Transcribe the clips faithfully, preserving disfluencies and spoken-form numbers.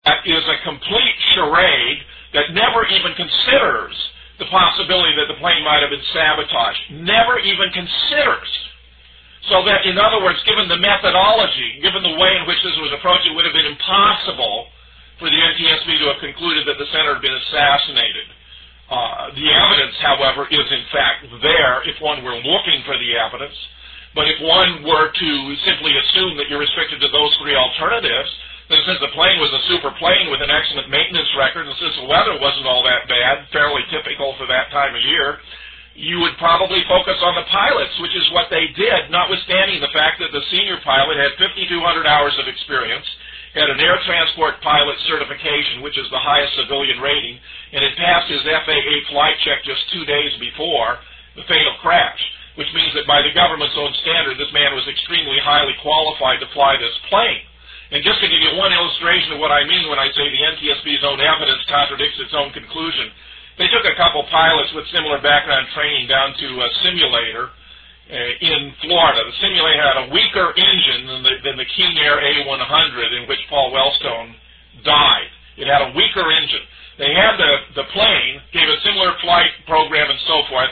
is a complete charade that never even considers the possibility that the plane might have been sabotaged. Never even considers. So that, in other words, given the methodology, given the way in which this was approached, it would have been impossible for the N T S B to have concluded that the senator had been assassinated. Uh, the evidence, however, is in fact there if one were looking for the evidence. But if one were to simply assume that you're restricted to those three alternatives, then since the plane was a super plane with an excellent maintenance record, and since the weather wasn't all that bad, fairly typical for that time of year, you would probably focus on the pilots, which is what they did, notwithstanding the fact that the senior pilot had fifty-two hundred hours of experience, had an air transport pilot certification, which is the highest civilian rating, and had passed his F A A flight check just two days before the fatal crash, which means that by the government's own standard, this man was extremely highly qualified to fly this plane. And just to give you one illustration of what I mean when I say the N T S B's own evidence contradicts its own conclusion, they took a couple pilots with similar background training down to a simulator uh, in Florida. The simulator had a weaker engine than the, than the King Air A one hundred in which Paul Wellstone died. It had a weaker engine. They had the, the plane, gave a similar flight program and so forth,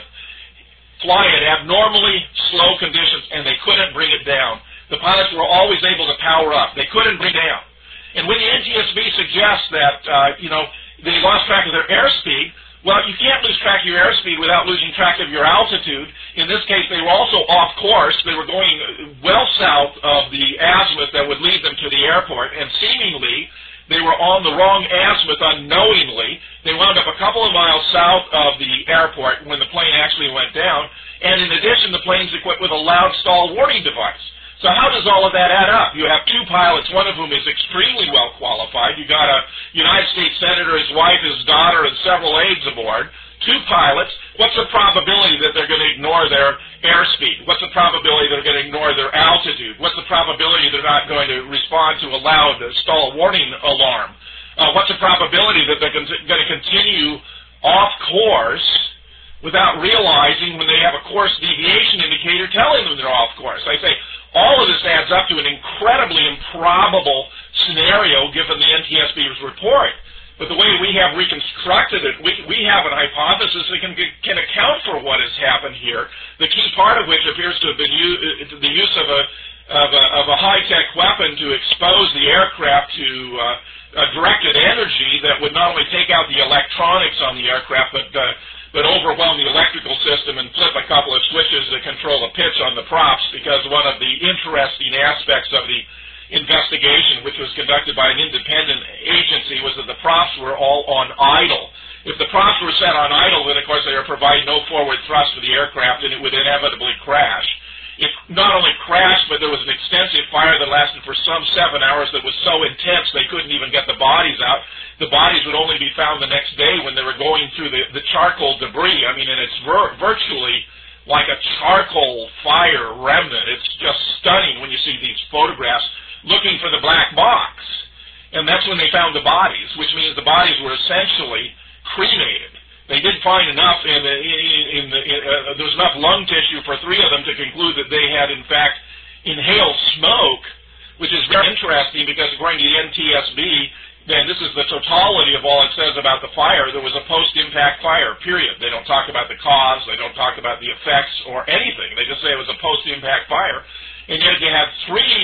fly in abnormally slow conditions, and they couldn't bring it down. The pilots were always able to power up. They couldn't bring down. And when the N T S B suggests that, uh, you know, they lost track of their airspeed, well, you can't lose track of your airspeed without losing track of your altitude. In this case, they were also off course. They were going well south of the azimuth that would lead them to the airport, and seemingly they were on the wrong azimuth unknowingly. They wound up a couple of miles south of the airport when the plane actually went down, and in addition, the plane's equipped with a loud stall warning device. So how does all of that add up? You have two pilots, one of whom is extremely well qualified. You got a United States senator, his wife, his daughter, and several aides aboard. Two pilots. What's the probability that they're going to ignore their airspeed? What's the probability they're going to ignore their altitude? What's the probability they're not going to respond to a loud stall warning alarm? Uh, what's the probability that they're going to continue off course without realizing when they have a course deviation indicator telling them they're off course? I say, all of this adds up to an incredibly improbable scenario given the N T S B's report. But the way we have reconstructed it, we, we have an hypothesis that can, can account for what has happened here, the key part of which appears to have been u- the use of a, of a, of a high-tech weapon to expose the aircraft to uh, a directed energy that would not only take out the electronics on the aircraft, but uh, but overwhelm the electrical system and flip a couple of switches to control the pitch on the props, because one of the interesting aspects of the investigation, which was conducted by an independent agency, was that the props were all on idle. If the props were set on idle, then of course they were providing no forward thrust for the aircraft, and it would inevitably crash. It not only crashed, but there was an extensive fire that lasted for some seven hours that was so intense they couldn't even get the bodies out. The bodies would only be found the next day when they were going through the, the charcoal debris. I mean, and it's vir- virtually like a charcoal fire remnant. It's just stunning when you see these photographs looking for the black box. And that's when they found the bodies, which means the bodies were essentially cremated. They did find enough, in the, in, in the, in, uh, there was enough lung tissue for three of them to conclude that they had, in fact, inhaled smoke, which is very interesting because according to the N T S B, then this is the totality of all it says about the fire. There was a post-impact fire, period. They don't talk about the cause. They don't talk about the effects or anything. They just say it was a post-impact fire. And yet you have three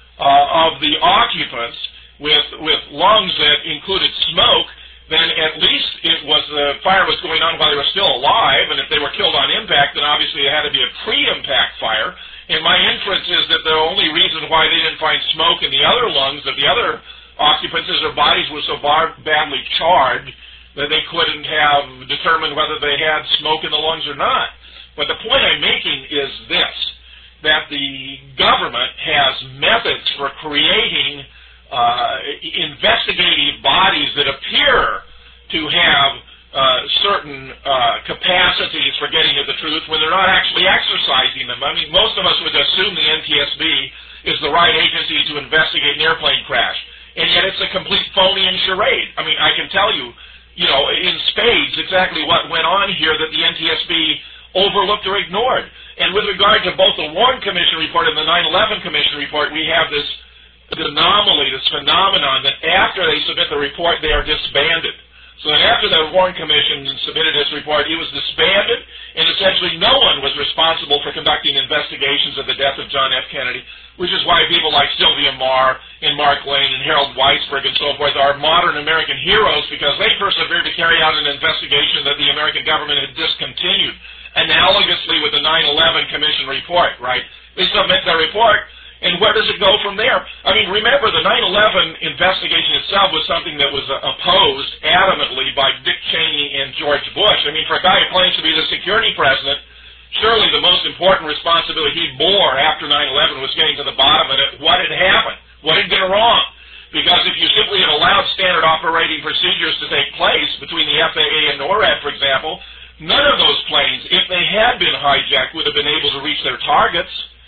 uh, of the occupants with, with lungs that included smoke. Then at least it was the fire was going on while they were still alive, and if they were killed on impact, then obviously it had to be a pre-impact fire. And my inference is that the only reason why they didn't find smoke in the other lungs of the other occupants is their bodies were so bar- badly charred that they couldn't have determined whether they had smoke in the lungs or not. But the point I'm making is this, that the government has methods for creating uh, investigative bodies that appear to have uh, certain uh, capacities for getting at the truth when they're not actually exercising them. I mean, most of us would assume the N T S B is the right agency to investigate an airplane crash. And yet it's a complete phony and charade. I mean, I can tell you, you know, in spades exactly what went on here that the N T S B overlooked or ignored. And with regard to both the Warren Commission report and the nine eleven Commission report, we have this the anomaly, this phenomenon that after they submit the report, they are disbanded. So that after the Warren Commission submitted its report, it was disbanded, and essentially no one was responsible for conducting investigations of the death of John F. Kennedy, which is why people like Sylvia Marr and Mark Lane and Harold Weisberg and so forth are modern American heroes because they persevered to carry out an investigation that the American government had discontinued, analogously with the nine eleven Commission report, right? They submit their report, and where does it go from there? I mean, remember, the nine eleven investigation itself was something that was uh, opposed adamantly by Dick Cheney and George Bush. I mean, for a guy who claims to be the security president, surely the most important responsibility he bore after nine eleven was getting to the bottom of it. What had happened? What had gone wrong? Because if you simply had allowed standard operating procedures to take place between the F A A and NORAD, for example, none of those planes, if they had been hijacked, would have been able to reach their targets.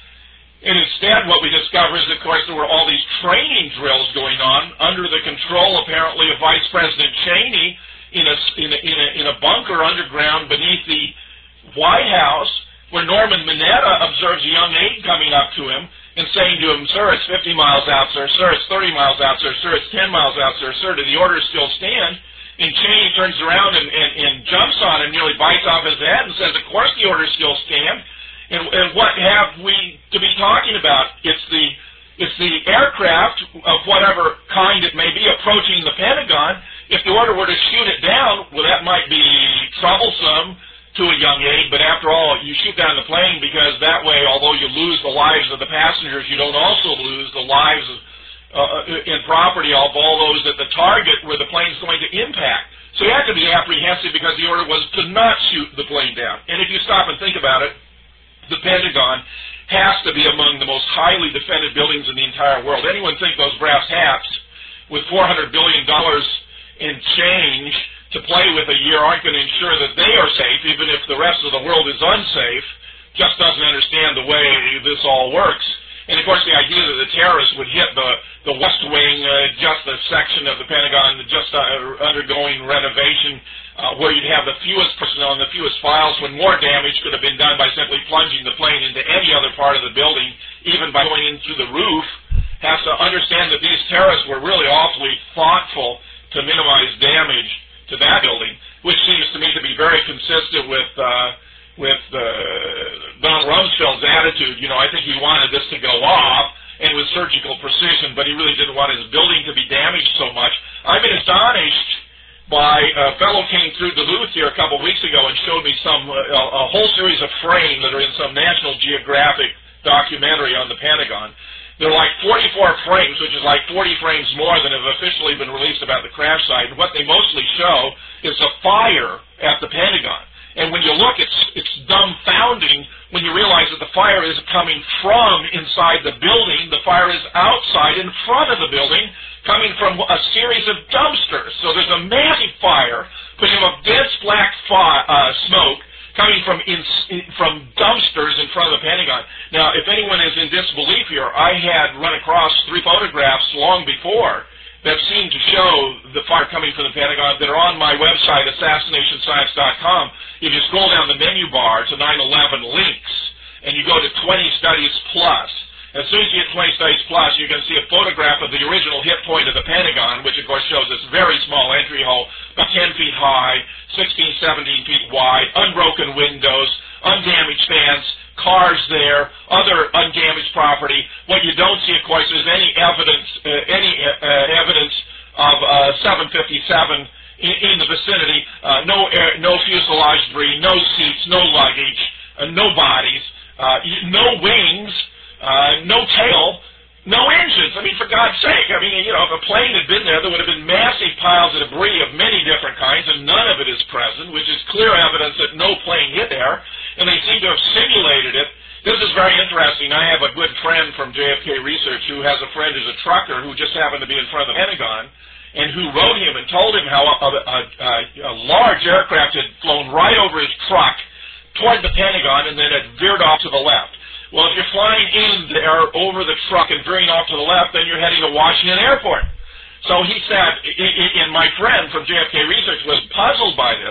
And instead, what we discover is, of course, there were all these training drills going on under the control, apparently, of Vice President Cheney in a, in a, in a, in a bunker underground beneath the White House, where Norman Mineta observes a young aide coming up to him and saying to him, "Sir, it's fifty miles out, sir. Sir, it's thirty miles out, sir. Sir, it's ten miles out, sir. Sir, do the orders still stand?" And Cheney turns around and, and, and jumps on him, nearly bites off his head and says, "Of course the orders still stand." And, and what have we to be talking about? It's the it's the aircraft of whatever kind it may be approaching the Pentagon. If the order were to shoot it down, well, that might be troublesome to a young aide, but after all, you shoot down the plane because that way, although you lose the lives of the passengers, you don't also lose the lives of, uh, and property of all those at the target where the plane's going to impact. So you have to be apprehensive because the order was to not shoot the plane down. And if you stop and think about it, the Pentagon has to be among the most highly defended buildings in the entire world. Anyone think those brass hats with four hundred billion dollars in change to play with a year aren't going to ensure that they are safe, even if the rest of the world is unsafe, just doesn't understand the way this all works. And, of course, the idea that the terrorists would hit the, the West Wing, uh, just a section of the Pentagon just uh, undergoing renovation, uh, where you'd have the fewest personnel and the fewest files when more damage could have been done by simply plunging the plane into any other part of the building, even by going in through the roof, has to understand that these terrorists were really awfully thoughtful to minimize damage to that building, which seems to me to be very consistent with uh, with uh, Donald Rumsfeld's attitude. You know, I think he wanted this to go off and with surgical precision, but he really didn't want his building to be damaged so much. I've been astonished by a fellow came through Duluth here a couple of weeks ago and showed me some uh, a whole series of frames that are in some National Geographic documentary on the Pentagon. They're like forty-four frames, which is like forty frames more than have officially been released about the crash site. And what they mostly show is a fire at the Pentagon. And when you look, it's it's dumbfounding when you realize that the fire is coming from inside the building. The fire is outside in front of the building, coming from a series of dumpsters. So there's a massive fire, putting of dense black fi- uh, smoke coming from in, in, from dumpsters in front of the Pentagon. Now, if anyone is in disbelief here, I had run across three photographs long before that seem to show the fire coming from the Pentagon that are on my website, assassination science dot com. If you scroll down the menu bar to nine eleven links, and you go to twenty studies plus, as soon as you hit twenty studies plus, you're going to see a photograph of the original hit point of the Pentagon, which of course shows this very small entry hole, about ten feet high, sixteen, seventeen feet wide, unbroken windows, undamaged fence, cars there, other undamaged property. What you don't see, of course, is any evidence, uh, any uh, evidence of uh, seven fifty-seven in, in the vicinity. Uh, no air, no fuselage debris, no seats, no luggage, uh, no bodies, uh, no wings, uh, no tail, no engines. I mean, for God's sake, I mean, you know, if a plane had been there, there would have been massive piles of debris of many different kinds, and none of it is present, which is clear evidence that no plane hit there, and they seem to have simulated it. This is very interesting. I have a good friend from J F K Research who has a friend who's a trucker who just happened to be in front of the Pentagon, and who wrote him and told him how a, a, a, a large aircraft had flown right over his truck toward the Pentagon and then had veered off to the left. Well, if you're flying in there over the truck and veering off to the left, then you're heading to Washington Airport. So he said, and my friend from J F K Research was puzzled by this.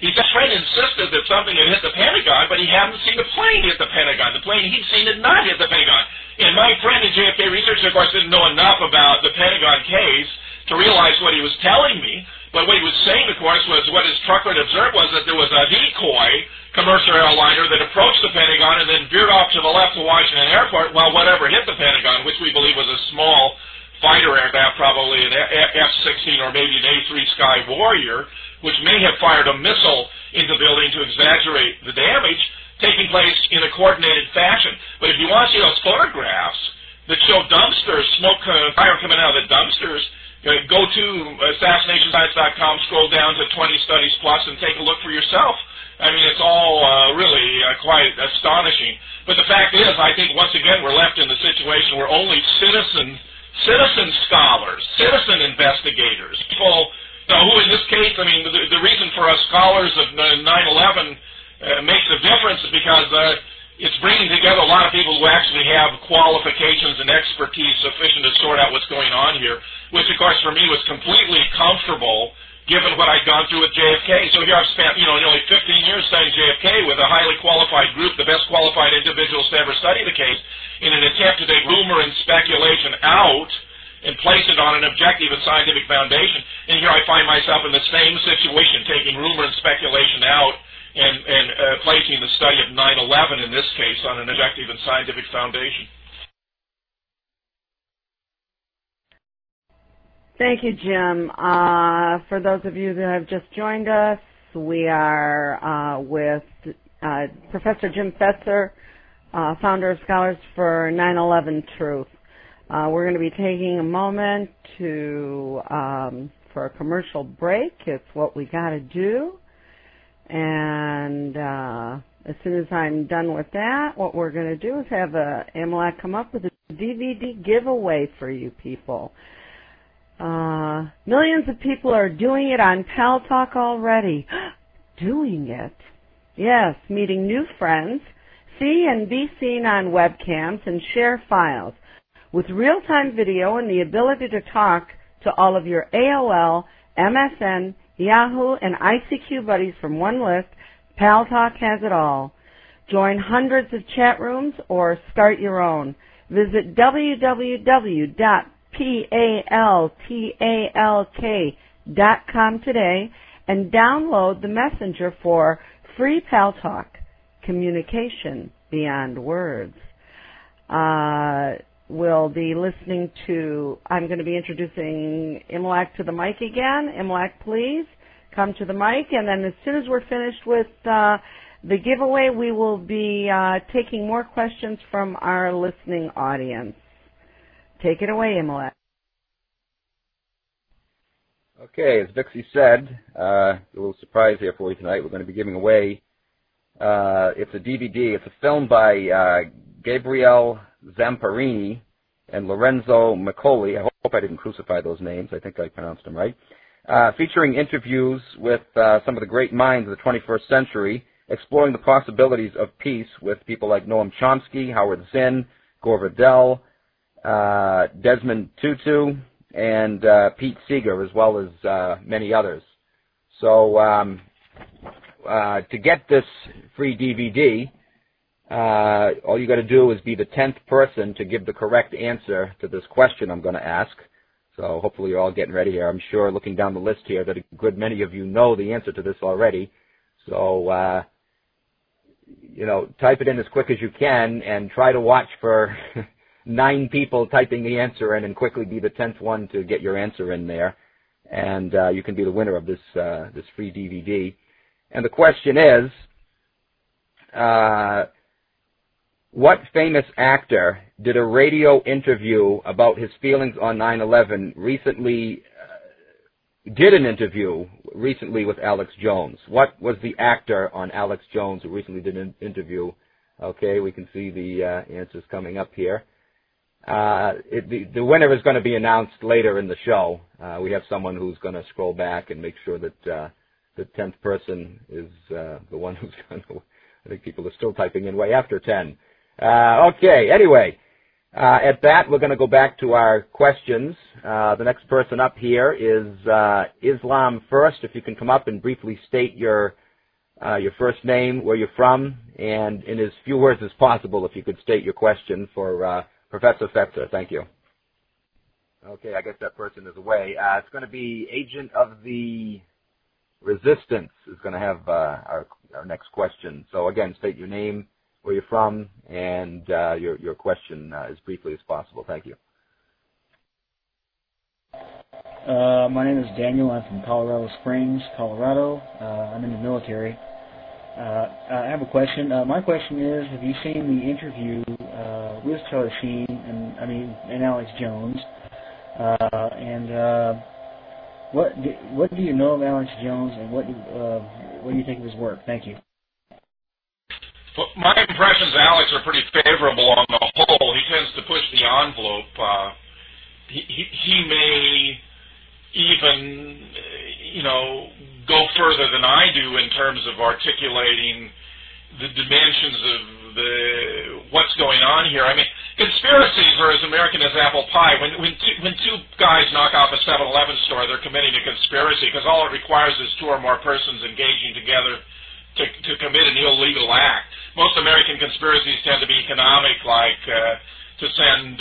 His friend insisted that something had hit the Pentagon, but he hadn't seen the plane hit the Pentagon. The plane he'd seen had not hit the Pentagon. And my friend in J F K research, of course, didn't know enough about the Pentagon case to realize what he was telling me. But what he was saying, of course, was what his trucker had observed was that there was a decoy commercial airliner that approached the Pentagon and then veered off to the left of Washington Airport while whatever hit the Pentagon, which we believe was a small fighter aircraft, probably an F sixteen or maybe an A three Sky Warrior, which may have fired a missile into the building to exaggerate the damage, taking place in a coordinated fashion. But if you want to see those photographs that show dumpsters, smoke, uh, fire coming out of the dumpsters, uh, go to assassination science dot com, scroll down to twenty studies plus, and take a look for yourself. I mean, it's all uh, really uh, quite astonishing. But the fact is, I think, once again, we're left in the situation where only citizen, citizen scholars, citizen investigators, people, you know, who in this case, I mean, the, the reason for us scholars of nine eleven uh, makes a difference is because uh, it's bringing together a lot of people who actually have qualifications and expertise sufficient to sort out what's going on here, which, of course, for me was completely comfortable given what I'd gone through with J F K. So here I've spent, you know, nearly fifteen years studying J F K with a highly qualified group, the best qualified individuals to ever study the case, in an attempt to take rumor and speculation out and place it on an objective and scientific foundation. And here I find myself in the same situation, taking rumor and speculation out and, and uh, placing the study of nine eleven, in this case, on an objective and scientific foundation. Thank you, Jim. Uh, for those of you that have just joined us, we are uh, with uh, Professor Jim Fetzer, uh, founder of Scholars for nine eleven Truth. Uh, we're going to be taking a moment to um, for a commercial break. It's what we got to do. And uh, as soon as I'm done with that, what we're going to do is have a M L A C come up with a D V D giveaway for you people. Uh, millions of people are doing it on Pal Talk already. Doing it. Yes, meeting new friends, see and be seen on webcams, and share files. With real-time video and the ability to talk to all of your A O L, M S N, Yahoo, and I C Q buddies from one list, Pal Talk has it all. Join hundreds of chat rooms or start your own. Visit w w w dot P A L T A L K dot com today and download the messenger for free Pal Talk, communication beyond words. Uh, we'll be listening to, I'm going to be introducing Imlach to the mic again. Imlach, please come to the mic. And then as soon as we're finished with uh, the giveaway, we will be uh, taking more questions from our listening audience. Take it away, Imlach. Okay, as Vixie said, uh, a little surprise here for you tonight. We're going to be giving away, uh, it's a D V D. It's a film by uh, Gabriele Zamparini and Lorenzo Macaulay. I hope I didn't crucify those names. I think I pronounced them right. Uh, featuring interviews with uh, some of the great minds of the twenty-first century, exploring the possibilities of peace with people like Noam Chomsky, Howard Zinn, Gore Vidal, Uh, Desmond Tutu, and uh, Pete Seeger, as well as uh, many others. So um, uh, to get this free D V D, uh, all you got to do is be the tenth person to give the correct answer to this question I'm going to ask. So hopefully you're all getting ready here. I'm sure, looking down the list here, that a good many of you know the answer to this already. So, uh, you know, type it in as quick as you can and try to watch for nine people typing the answer in and quickly be the tenth one to get your answer in there. And uh, you can be the winner of this uh, this free D V D. And the question is, uh, what famous actor did a radio interview about his feelings on nine eleven recently, uh, did an interview recently with Alex Jones? What was the actor on Alex Jones who recently did an interview? Okay, we can see the uh, answers coming up here. Uh, it, the, the winner is going to be announced later in the show. Uh, we have someone who's going to scroll back and make sure that uh, the tenth person is uh, the one who's going to, I think people are still typing in way after ten. Uh, okay, anyway, uh, at that, we're going to go back to our questions. Uh, the next person up here is uh, Islam First. If you can come up and briefly state your uh, your first name, where you're from, and in as few words as possible, if you could state your question for uh, Professor Fetzer. Thank you. Okay, I guess that person is away. Uh, it's going to be Agent of the Resistance is going to have uh, our, our next question. So again, state your name, where you're from, and uh, your, your question uh, as briefly as possible. Thank you. Uh, my name is Daniel. I'm from Colorado Springs, Colorado. Uh, I'm in the military. Uh, I have a question. Uh, my question is, have you seen the interview uh, with Charlie Sheen and I mean and Alex Jones? Uh, and uh, what do, what do you know of Alex Jones, and what do, uh, what do you think of his work? Thank you. Well, my impressions of Alex are pretty favorable on the whole. He tends to push the envelope. Uh, he, he, he may even, you know, go further than I do in terms of articulating the dimensions of the what's going on here. I mean, conspiracies are as American as apple pie. When when two, when two guys knock off a seven eleven store, they're committing a conspiracy because all it requires is two or more persons engaging together to to commit an illegal act. Most American conspiracies tend to be economic, like uh, to send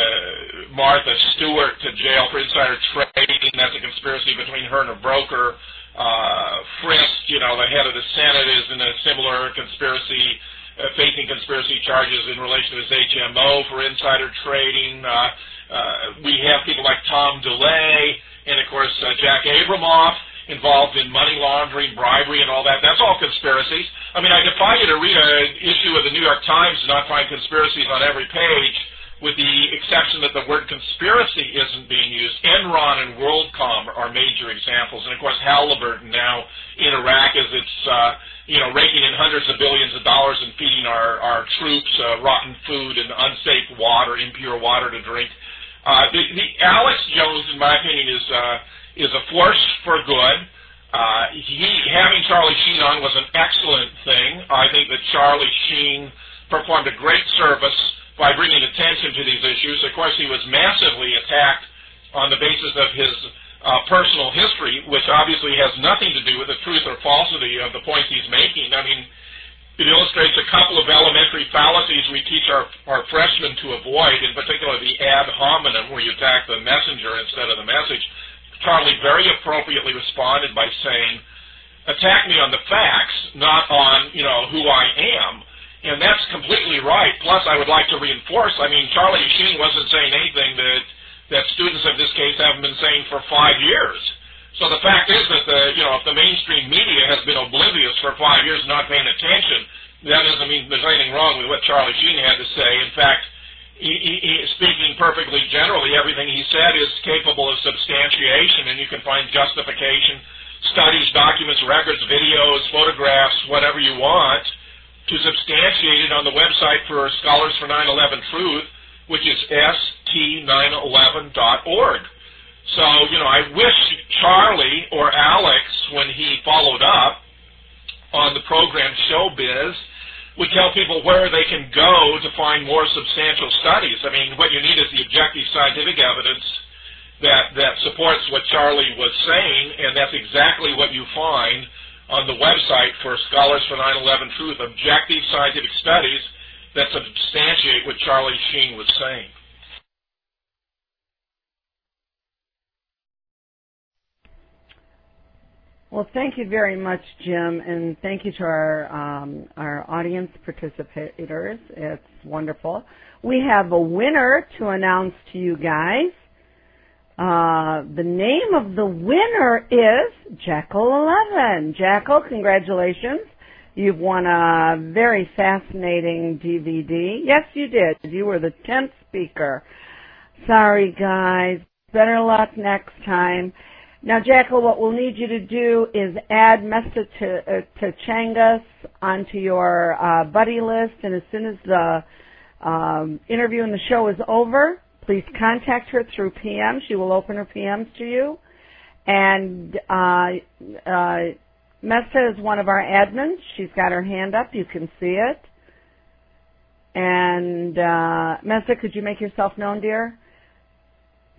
uh, Martha Stewart to jail for insider trading. That's a conspiracy between her and a broker. Uh, Frist, you know, the head of the Senate, is in a similar conspiracy, uh, facing conspiracy charges in relation to his H M O for insider trading. Uh, uh, we have people like Tom DeLay and, of course, uh, Jack Abramoff involved in money laundering, bribery, and all that. That's all conspiracies. I mean, I defy you to read an issue of the New York Times and not find conspiracies on every page, with the exception that the word conspiracy isn't being used. Enron and WorldCom are major examples. And, of course, Halliburton now in Iraq as it's, uh, you know, raking in hundreds of billions of dollars and feeding our, our troops uh, rotten food and unsafe water, impure water to drink. Uh, the, the Alex Jones, in my opinion, is uh, is a force for good. Uh, he, having Charlie Sheen on was an excellent thing. I think that Charlie Sheen performed a great service by bringing attention to these issues. Of course, he was massively attacked on the basis of his uh, personal history, which obviously has nothing to do with the truth or falsity of the points he's making. I mean, it illustrates a couple of elementary fallacies we teach our, our freshmen to avoid, in particular the ad hominem, where you attack the messenger instead of the message. Charlie very appropriately responded by saying, attack me on the facts, not on, you know, who I am. And that's completely right. Plus, I would like to reinforce, I mean, Charlie Sheen wasn't saying anything that, that students of this case haven't been saying for five years. So the fact is that, the, you know, if the mainstream media has been oblivious for five years not paying attention, that doesn't mean there's anything wrong with what Charlie Sheen had to say. In fact, he, he, he, speaking perfectly generally, everything he said is capable of substantiation, and you can find justification, studies, documents, records, videos, photographs, whatever you want, to substantiate it on the website for Scholars for nine eleven Truth, which is S T nine eleven dot org. So, you know, I wish Charlie or Alex, when he followed up on the program Showbiz, would tell people where they can go to find more substantial studies. I mean, what you need is the objective scientific evidence that, that supports what Charlie was saying, and that's exactly what you find on the website for Scholars for nine eleven Truth, objective scientific studies that substantiate what Charlie Sheen was saying. Well, thank you very much, Jim, and thank you to our um, our audience participators. It's wonderful. We have a winner to announce to you guys. Uh, the name of the winner is Jackal eleven. Jackal, congratulations. You've won a very fascinating D V D. Yes, you did. You were the tenth speaker. Sorry, guys. Better luck next time. Now, Jackal, what we'll need you to do is add Mesta to, uh, to Changas onto your uh, buddy list, and as soon as the um, interview and the show is over, please contact her through P M. She will open her P Ms to you. And uh, uh, Mesta is one of our admins. She's got her hand up. You can see it. And uh, Mesta, could you make yourself known, dear?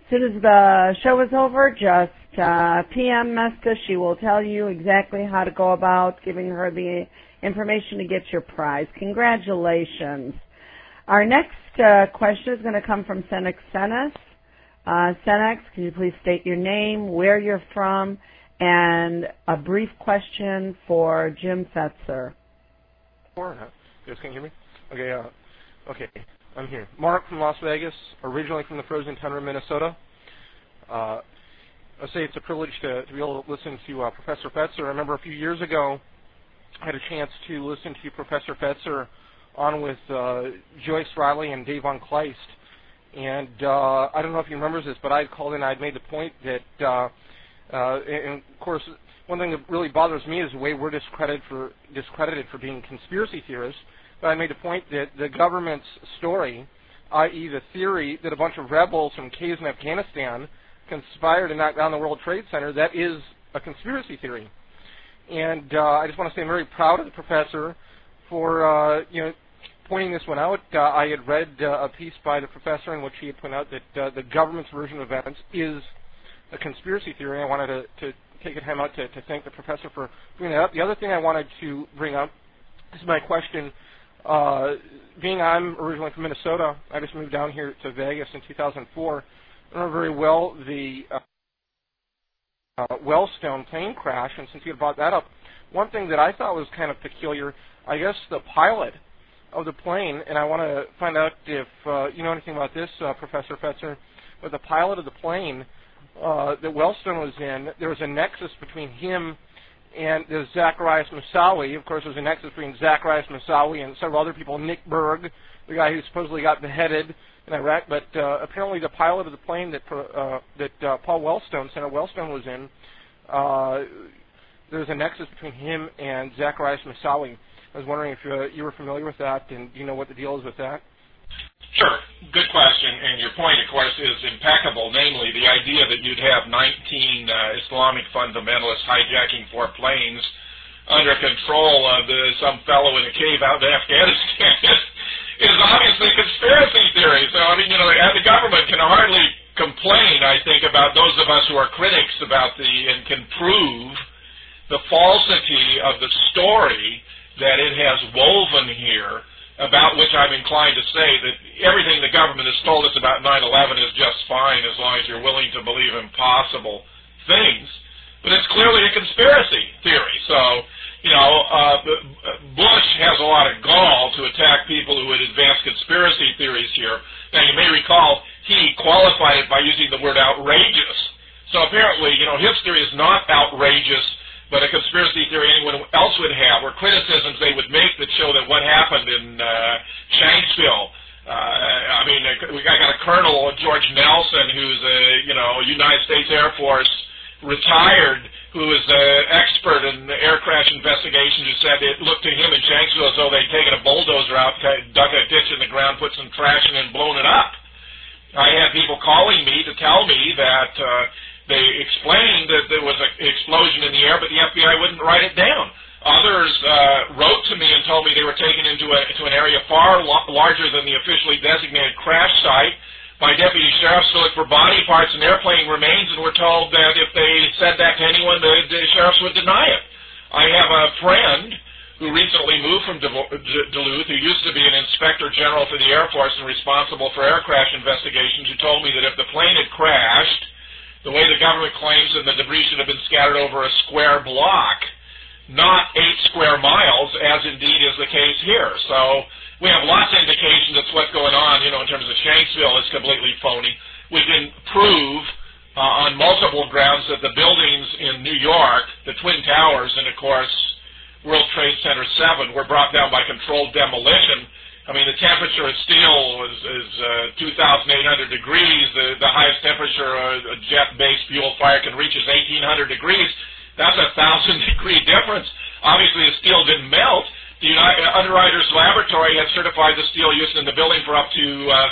soon as the show is over, just uh, P M Mesta. She will tell you exactly how to go about giving her the information to get your prize. Congratulations. Our next uh, question is going to come from Senex Senes. Uh, Senex, can you please state your name, where you're from, and a brief question for Jim Fetzer. You guys can hear me? Okay, uh, okay, I'm here. Mark from Las Vegas, originally from the frozen tundra of Minnesota. Uh, I say it's a privilege to, to be able to listen to uh, Professor Fetzer. I remember a few years ago, I had a chance to listen to Professor Fetzer on with uh, Joyce Riley and Dave Von Kleist. And uh, I don't know if he remembers this, but I had called in and I had made the point that, uh, uh, and of course, one thing that really bothers me is the way we're discredited for, discredited for being conspiracy theorists. But I made the point that the government's story, that is the theory that a bunch of rebels from caves in Afghanistan conspired to knock down the World Trade Center, that is a conspiracy theory. And uh, I just want to say I'm very proud of the professor for, uh, you know, pointing this one out. Uh, I had read uh, a piece by the professor in which he had pointed out that uh, the government's version of events is a conspiracy theory. I wanted to, to take a time out to, to thank the professor for bringing that up. The other thing I wanted to bring up, this is my question. Uh, being I'm originally from Minnesota, I just moved down here to Vegas in two thousand four. I remember very well the uh, uh, Wellstone plane crash, and since you had brought that up, one thing that I thought was kind of peculiar, I guess the pilot of the plane, and I want to find out if uh, you know anything about this, uh, Professor Fetzer, but the pilot of the plane uh, that Wellstone was in, there was a nexus between him and there's Zacharias Moussaoui. Of course, there's a nexus between Zacharias Moussaoui and several other people, Nick Berg, the guy who supposedly got beheaded in Iraq, but uh, apparently the pilot of the plane that uh, that uh, Paul Wellstone, Senator Wellstone, was in, uh, there's a nexus between him and Zacharias Moussaoui. I was wondering if uh, you were familiar with that, and do you know what the deal is with that? Sure. Good question, and your point, of course, is impeccable, namely the idea that you'd have nineteen uh, Islamic fundamentalists hijacking four planes under control of the, some fellow in a cave out in Afghanistan is obviously a conspiracy theory. So, I mean, you know, the government can hardly complain, I think, about those of us who are critics about the, and can prove the falsity of the story that it has woven here, about which I'm inclined to say that everything the government has told us about nine eleven is just fine as long as you're willing to believe impossible things. But it's clearly a conspiracy theory. So, you know, uh, Bush has a lot of gall to attack people who would advance conspiracy theories here. Now, you may recall he qualified it by using the word outrageous. So apparently, you know, his theory is not outrageous, but a conspiracy theory anyone else would have, or criticisms they would make that show that what happened in uh, Shanksville. Uh, I mean, we got a Colonel George Nelson, who's a you know United States Air Force retired, who is an expert in air crash investigations, who said it looked to him in Shanksville as though they'd taken a bulldozer out, dug a ditch in the ground, put some trash in, and blown it up. I had people calling me to tell me that. Uh, They explained that there was an explosion in the air, but the F B I wouldn't write it down. Others uh, wrote to me and told me they were taken into, a, into an area far lo- larger than the officially designated crash site by deputy sheriffs to look for body parts and airplane remains, and were told that if they said that to anyone, the, the sheriffs would deny it. I have a friend who recently moved from Duluth, who used to be an inspector general for the Air Force and responsible for air crash investigations, who told me that if the plane had crashed, the way the government claims that the debris should have been scattered over a square block, not eight square miles, as indeed is the case here. So we have lots of indications that's what's going on, you know, in terms of Shanksville is completely phony. We can prove uh, on multiple grounds that the buildings in New York, the Twin Towers, and of course World Trade Center seven, were brought down by controlled demolition. I mean, the temperature of steel is, is uh, two thousand eight hundred degrees. The, the highest temperature uh, a jet-based fuel fire can reach is eighteen hundred degrees. That's a one thousand degree difference. Obviously, the steel didn't melt. The United, Underwriters Laboratory had certified the steel used in the building for up to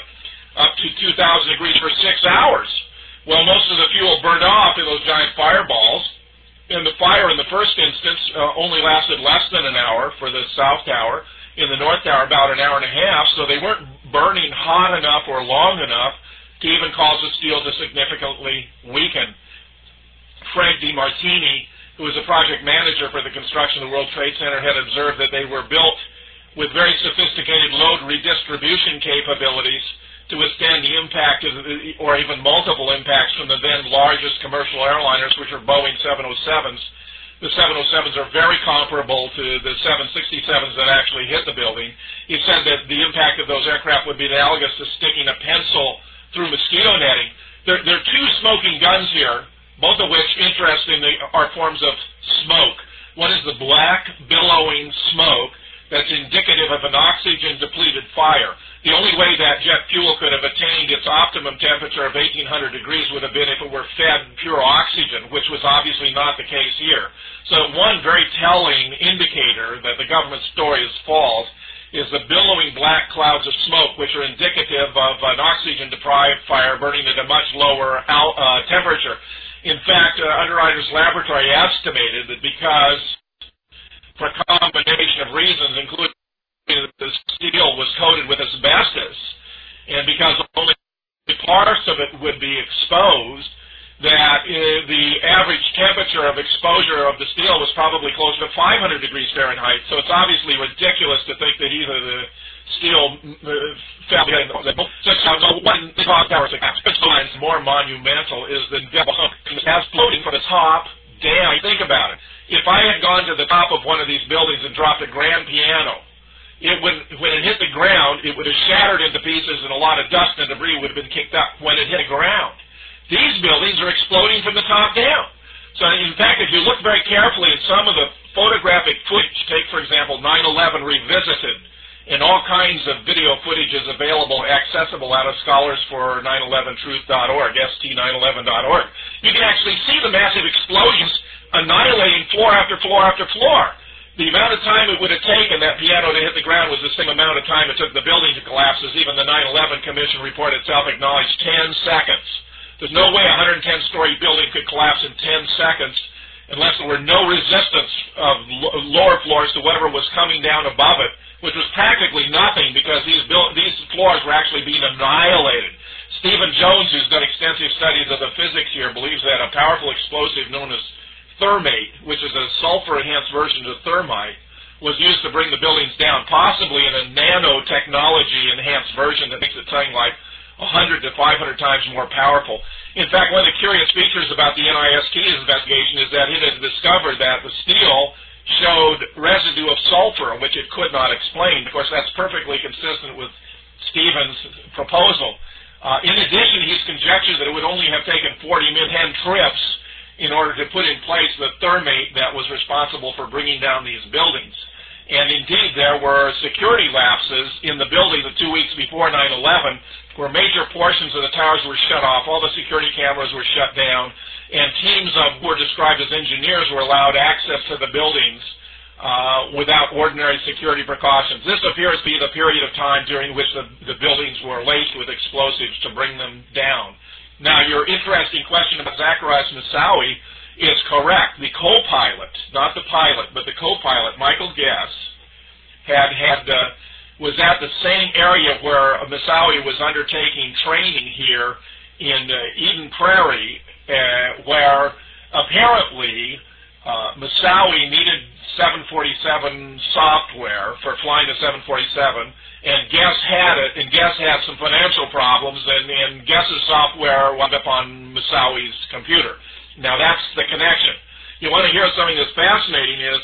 uh, up to two thousand degrees for six hours. Well, most of the fuel burned off in those giant fireballs. And the fire in the first instance uh, only lasted less than an hour for the South Tower. In the North Tower, about an hour and a half, so they weren't burning hot enough or long enough to even cause the steel to significantly weaken. Frank DiMartini, who was a project manager for the construction of the World Trade Center, had observed that they were built with very sophisticated load redistribution capabilities to withstand the impact of the, or even multiple impacts from the then largest commercial airliners, which are Boeing seven oh sevens. The seven oh sevens are very comparable to the seven sixty-sevens that actually hit the building. He said that the impact of those aircraft would be analogous to sticking a pencil through mosquito netting. There, there are two smoking guns here, both of which, interestingly, are forms of smoke. One is the black, billowing smoke that's indicative of an oxygen-depleted fire. The only way that jet fuel could have attained its optimum temperature of eighteen hundred degrees would have been if it were fed pure oxygen, which was obviously not the case here. So one very telling indicator that the government story is false is the billowing black clouds of smoke, which are indicative of an oxygen-deprived fire burning at a much lower al- uh, temperature. In fact, uh, Underwriters Laboratory estimated that because, for a combination of reasons, including that the steel was coated with asbestos, and because only parts of it would be exposed, that uh, the average temperature of exposure of the steel was probably closer to five hundred degrees Fahrenheit. So it's obviously ridiculous to think that either the steel uh, fell behind the one clock tower is more monumental is the as floating from the top down. Think about it. If I had gone to the top of one of these buildings and dropped a grand piano, it would, when it hit the ground, it would have shattered into pieces and a lot of dust and debris would have been kicked up when it hit the ground. These buildings are exploding from the top down. So, in fact, if you look very carefully at some of the photographic footage, take, for example, nine eleven Revisited, and all kinds of video footage is available, accessible out of Scholars for nine eleven truth dot org, S T nine eleven dot org. You can actually see the massive explosions annihilating floor after floor after floor. The amount of time it would have taken that piano to hit the ground was the same amount of time it took the building to collapse, as even the nine eleven Commission report itself acknowledged, ten seconds. There's no way a one hundred ten story building could collapse in ten seconds unless there were no resistance of lower floors to whatever was coming down above it, which was practically nothing because these, these floors were actually being annihilated. Stephen Jones, who's done extensive studies of the physics here, believes that a powerful explosive known as thermate, which is a sulfur-enhanced version of thermite, was used to bring the buildings down, possibly in a nanotechnology-enhanced version that makes it something like one hundred to five hundred times more powerful. In fact, one of the curious features about the N I S T's investigation is that it has discovered that the steel showed residue of sulfur, which it could not explain. Of course, that's perfectly consistent with Stephen's proposal. Uh, in addition, he's conjectured that it would only have taken forty ten trips in order to put in place the thermate that was responsible for bringing down these buildings. And indeed, there were security lapses in the building the two weeks before nine eleven where major portions of the towers were shut off, all the security cameras were shut down, and teams of who were described as engineers were allowed access to the buildings uh, without ordinary security precautions. This appears to be the period of time during which the, the buildings were laced with explosives to bring them down. Now, your interesting question about Zacharias Moussaoui is correct. The co-pilot, not the pilot, but the co-pilot, Michael Guess, had had uh, was at the same area where Moussaoui was undertaking training here in uh, Eden Prairie, uh, where apparently uh, Moussaoui needed seven forty-seven software for flying a seven forty-seven, and Guess had it, and Guess had some financial problems, and, and Guess's software wound up on Moussaoui's computer. Now that's the connection. You want to hear something that's fascinating is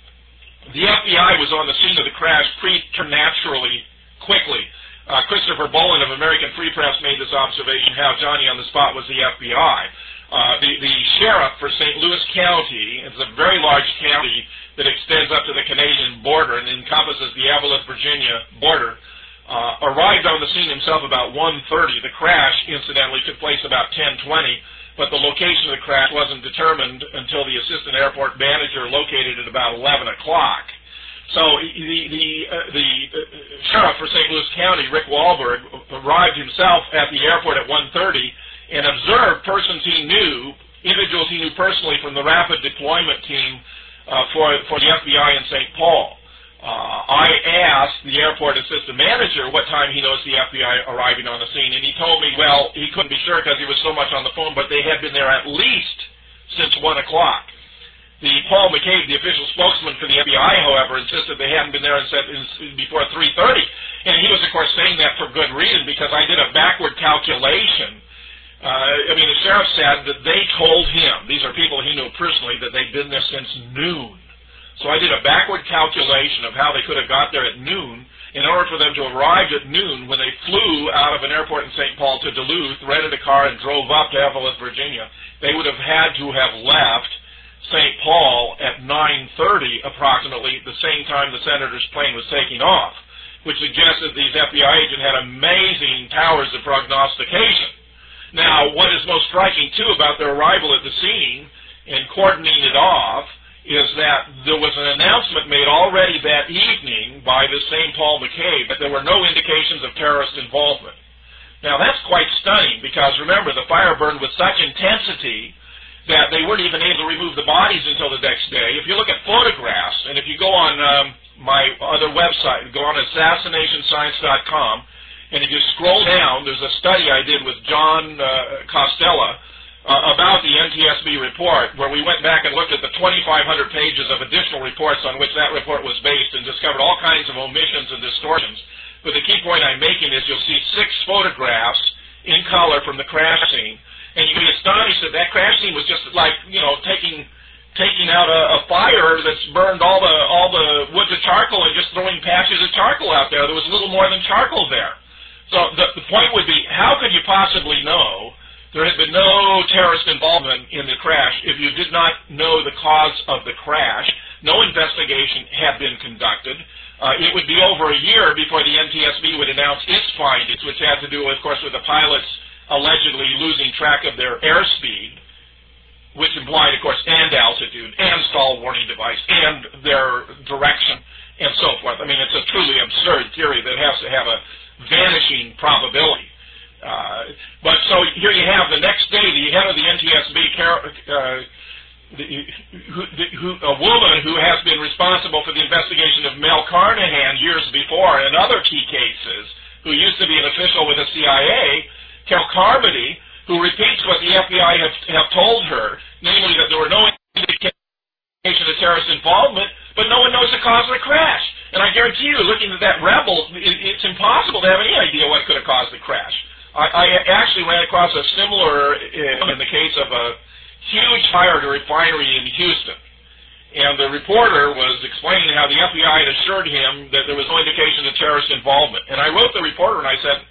the F B I was on the scene of the crash preternaturally quickly. Uh, Christopher Bolin of American Free Press made this observation, how Johnny on the spot was the F B I. Uh, the, the sheriff for Saint Louis County, it's a very large county that extends up to the Canadian border and encompasses the Evelyn, Virginia border, uh, arrived on the scene himself about one thirty. The crash, incidentally, took place about ten twenty. But the location of the crash wasn't determined until the assistant airport manager located it about eleven o'clock. So the the, uh, the uh, sheriff for Saint Louis County, Rick Wahlberg, arrived himself at the airport at one thirty and observed persons he knew, individuals he knew personally from the rapid deployment team uh, for for the F B I in Saint Paul. Uh, I asked the airport assistant manager what time he knows the F B I arriving on the scene, and he told me, well, he couldn't be sure because he was so much on the phone, but they had been there at least since one o'clock. The Paul McCabe, the official spokesman for the F B I, however, insisted they hadn't been there before three thirty, and he was, of course, saying that for good reason because I did a backward calculation. Uh, I mean, the sheriff said that they told him, these are people he knew personally, that they'd been there since noon. So I did a backward calculation of how they could have got there at noon in order for them to arrive at noon when they flew out of an airport in Saint Paul to Duluth, rented a car, and drove up to Evelyn, Virginia. They would have had to have left Saint Paul at nine thirty approximately, the same time the senator's plane was taking off, which suggests that these F B I agents had amazing powers of prognostication. Now, what is most striking, too, about their arrival at the scene and cordoning it off is that there was an announcement made already that evening by the same Paul McCabe that there were no indications of terrorist involvement. Now, that's quite stunning because, remember, the fire burned with such intensity that they weren't even able to remove the bodies until the next day. If you look at photographs, and if you go on um, my other website, go on assassination science dot com, and if you scroll down, there's a study I did with John uh, Costella uh, about the N T S B report, where we went back and looked at the twenty-five hundred pages of additional reports on which that report was based and discovered all kinds of omissions and distortions. But the key point I'm making is you'll see six photographs in color from the crash scene, and you'll be astonished that that crash scene was just like, you know, taking taking out a, a fire that's burned all the all the wood to charcoal and just throwing patches of charcoal out there. There was little more than charcoal there. So the, the point would be, how could you possibly know there had been no terrorist involvement in the crash if you did not know the cause of the crash? No investigation had been conducted. Uh, it would be over a year before the N T S B would announce its findings, which had to do, of course, with the pilots allegedly losing track of their airspeed, which implied, of course, and altitude, and stall warning device, and their direction, and so forth. I mean, it's a truly absurd theory that has to have a vanishing probability. Uh, but so here you have the next day, the head of the N T S B, uh, the, who, the, who, a woman who has been responsible for the investigation of Mel Carnahan years before and other key cases, who used to be an official with the C I A, Cal Carmody, who repeats what the F B I have, have told her, namely that there were no indication of terrorist involvement, but no one knows the cause of the crash. And I guarantee you, looking at that rebel, it, it's impossible to have any idea what could have caused the crash. I, I actually ran across a similar, in the case of a huge fire at a refinery in Houston. And the reporter was explaining how the F B I had assured him that there was no indication of terrorist involvement. And I wrote the reporter and I said,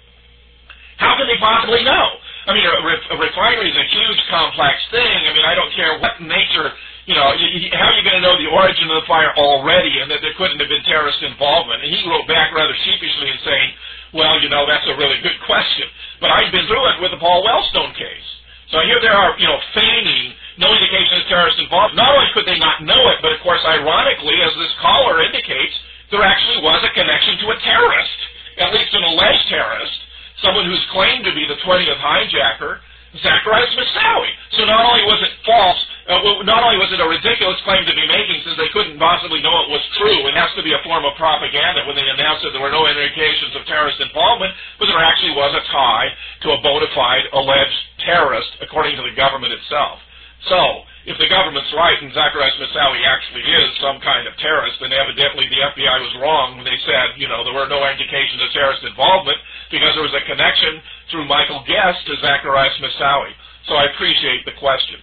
how can they possibly know? I mean, a, re- a refinery is a huge, complex thing. I mean, I don't care what nature, you know, you, you, how are you going to know the origin of the fire already and that there couldn't have been terrorist involvement? And he wrote back rather sheepishly and saying, well, you know, that's a really good question. But I've been through it with the Paul Wellstone case. So here they are, you know, feigning no indication of terrorist involvement. Not only could they not know it, but of course, ironically, as this caller indicates, there actually was a connection to a terrorist, at least an alleged terrorist, someone who's claimed to be the twentieth hijacker, Zacharias Moussaoui. So not only was it false, uh, well, not only was it a ridiculous claim to be making since they couldn't possibly know it was true, it has to be a form of propaganda when they announced that there were no indications of terrorist involvement, but there actually was a tie to a bona fide alleged terrorist, according to the government itself. So, if the government's right and Zacharias Moussaoui actually is some kind of terrorist, then evidently the F B I was wrong when they said, you know, there were no indications of terrorist involvement because there was a connection through Michael Guest to Zacharias Moussaoui. So I appreciate the question.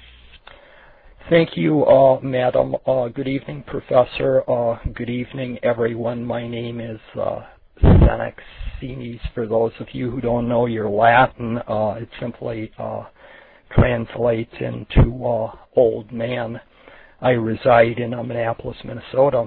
Thank you, uh, Madam. Uh, good evening, Professor. Uh, good evening, everyone. My name is uh, Senex Sinis. For those of you who don't know your Latin, uh, it simply uh, translates into uh, old man. I reside in uh, Minneapolis, Minnesota,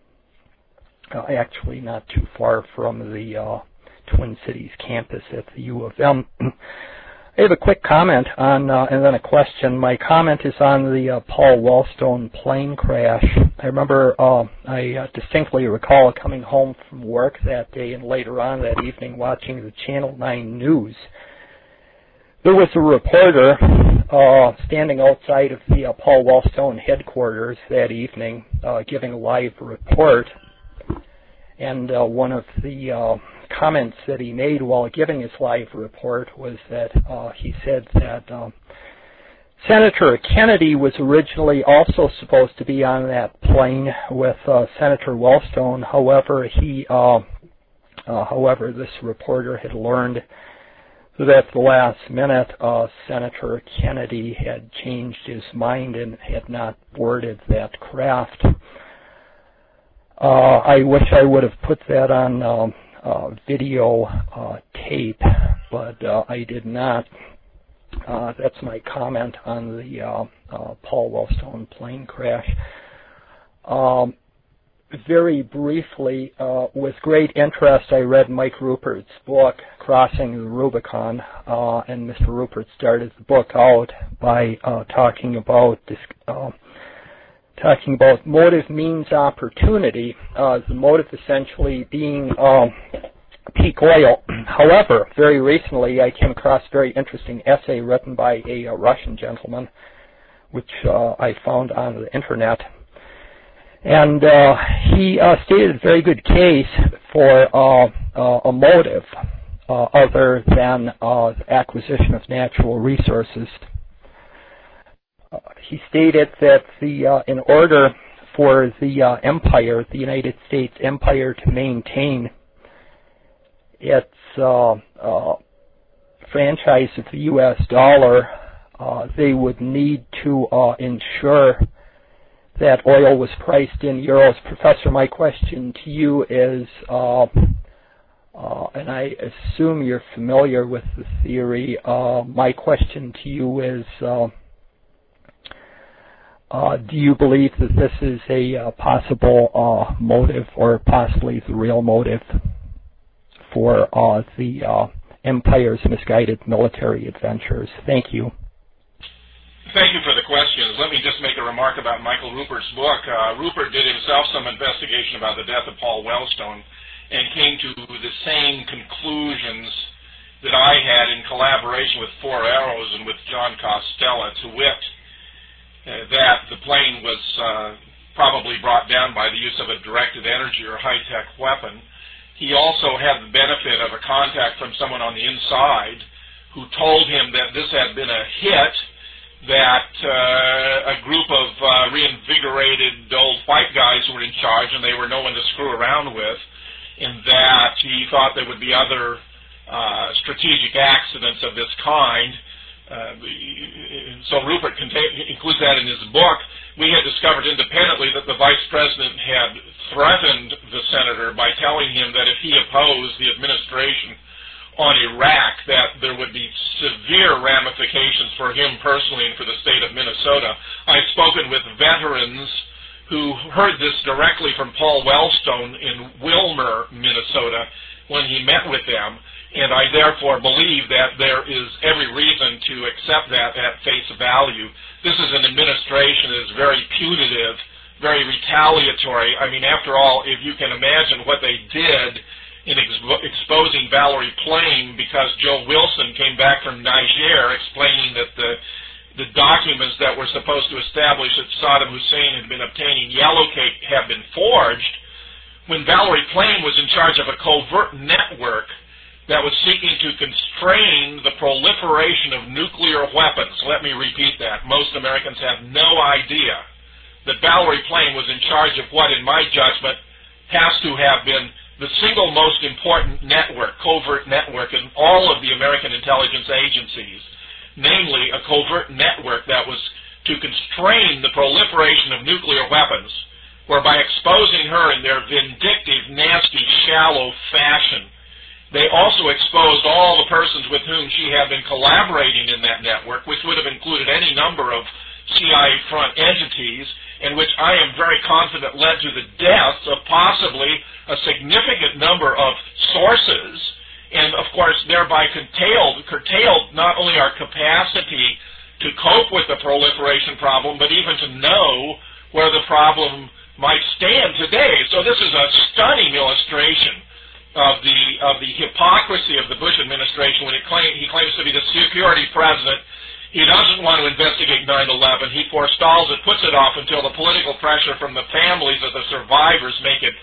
uh, actually not too far from the uh, Twin Cities campus at the U of M. I have a quick comment on, uh, and then a question. My comment is on the uh, Paul Wellstone plane crash. I remember, uh, I uh, distinctly recall coming home from work that day and later on that evening watching the Channel nine News. There was a reporter uh, standing outside of the uh, Paul Wellstone headquarters that evening uh, giving a live report. And uh, one of the uh, comments that he made while giving his live report was that uh, he said that uh, Senator Kennedy was originally also supposed to be on that plane with uh, Senator Wellstone. However, he, uh, uh, however, this reporter had learned that at the last minute, uh, Senator Kennedy had changed his mind and had not boarded that craft. Uh, I wish I would have put that on um, uh, video uh, tape, but uh, I did not. Uh, that's my comment on the uh, uh, Paul Wellstone plane crash. Um, very briefly, uh, with great interest, I read Mike Rupert's book, Crossing the Rubicon, uh, and Mister Rupert started the book out by uh, talking about this, uh, talking about motive means opportunity, uh, the motive essentially being um, peak oil. However, very recently I came across a very interesting essay written by a, a Russian gentleman, which uh, I found on the internet. And uh, he uh, stated a very good case for uh, uh, a motive uh, other than uh, the acquisition of natural resources. Uh, he stated that the uh, in order for the uh, empire, the United States empire, to maintain its uh, uh, franchise of the U S dollar, uh, they would need to uh, ensure that oil was priced in euros. Professor, my question to you is, uh, uh, and I assume you're familiar with the theory, uh, my question to you is, uh, uh, do you believe that this is a uh, possible uh, motive, or possibly the real motive for uh, the uh, empire's misguided military adventures? Thank you. Thank you for the questions. Let me just make a remark about Michael Rupert's book. Uh, Rupert did himself some investigation about the death of Paul Wellstone and came to the same conclusions that I had in collaboration with Four Arrows and with John Costello, to wit, uh, that the plane was uh, probably brought down by the use of a directed energy or high-tech weapon. He also had the benefit of a contact from someone on the inside who told him that this had been a hit, that uh, a group of uh, reinvigorated old white guys were in charge and they were no one to screw around with, and that he thought there would be other uh, strategic accidents of this kind. Uh, so Rupert contain- includes that in his book. We had discovered independently that the vice president had threatened the senator by telling him that if he opposed the administration on Iraq, that there would be severe ramifications for him personally and for the state of Minnesota. I've spoken with veterans who heard this directly from Paul Wellstone in Wilmer, Minnesota, when he met with them, and I therefore believe that there is every reason to accept that at face value. This is an administration that is very putative, very retaliatory. I mean, after all, if you can imagine what they did in expo- exposing Valerie Plame because Joe Wilson came back from Niger explaining that the the documents that were supposed to establish that Saddam Hussein had been obtaining yellow cake had been forged, when Valerie Plame was in charge of a covert network that was seeking to constrain the proliferation of nuclear weapons. Let me repeat that. Most Americans have no idea that Valerie Plame was in charge of what, in my judgment, has to have been the single most important network, covert network in all of the American intelligence agencies, namely a covert network that was to constrain the proliferation of nuclear weapons, whereby exposing her in their vindictive, nasty, shallow fashion, they also exposed all the persons with whom she had been collaborating in that network, which would have included any number of C I A front entities, and which I am very confident led to the deaths of possibly a significant number of sources, and of course thereby curtailed, curtailed not only our capacity to cope with the proliferation problem, but even to know where the problem might stand today. So this is a stunning illustration of the of the hypocrisy of the Bush administration when it claim, he claims to be the security president. He doesn't want to investigate nine eleven. He forestalls it, puts it off until the political pressure from the families of the survivors make it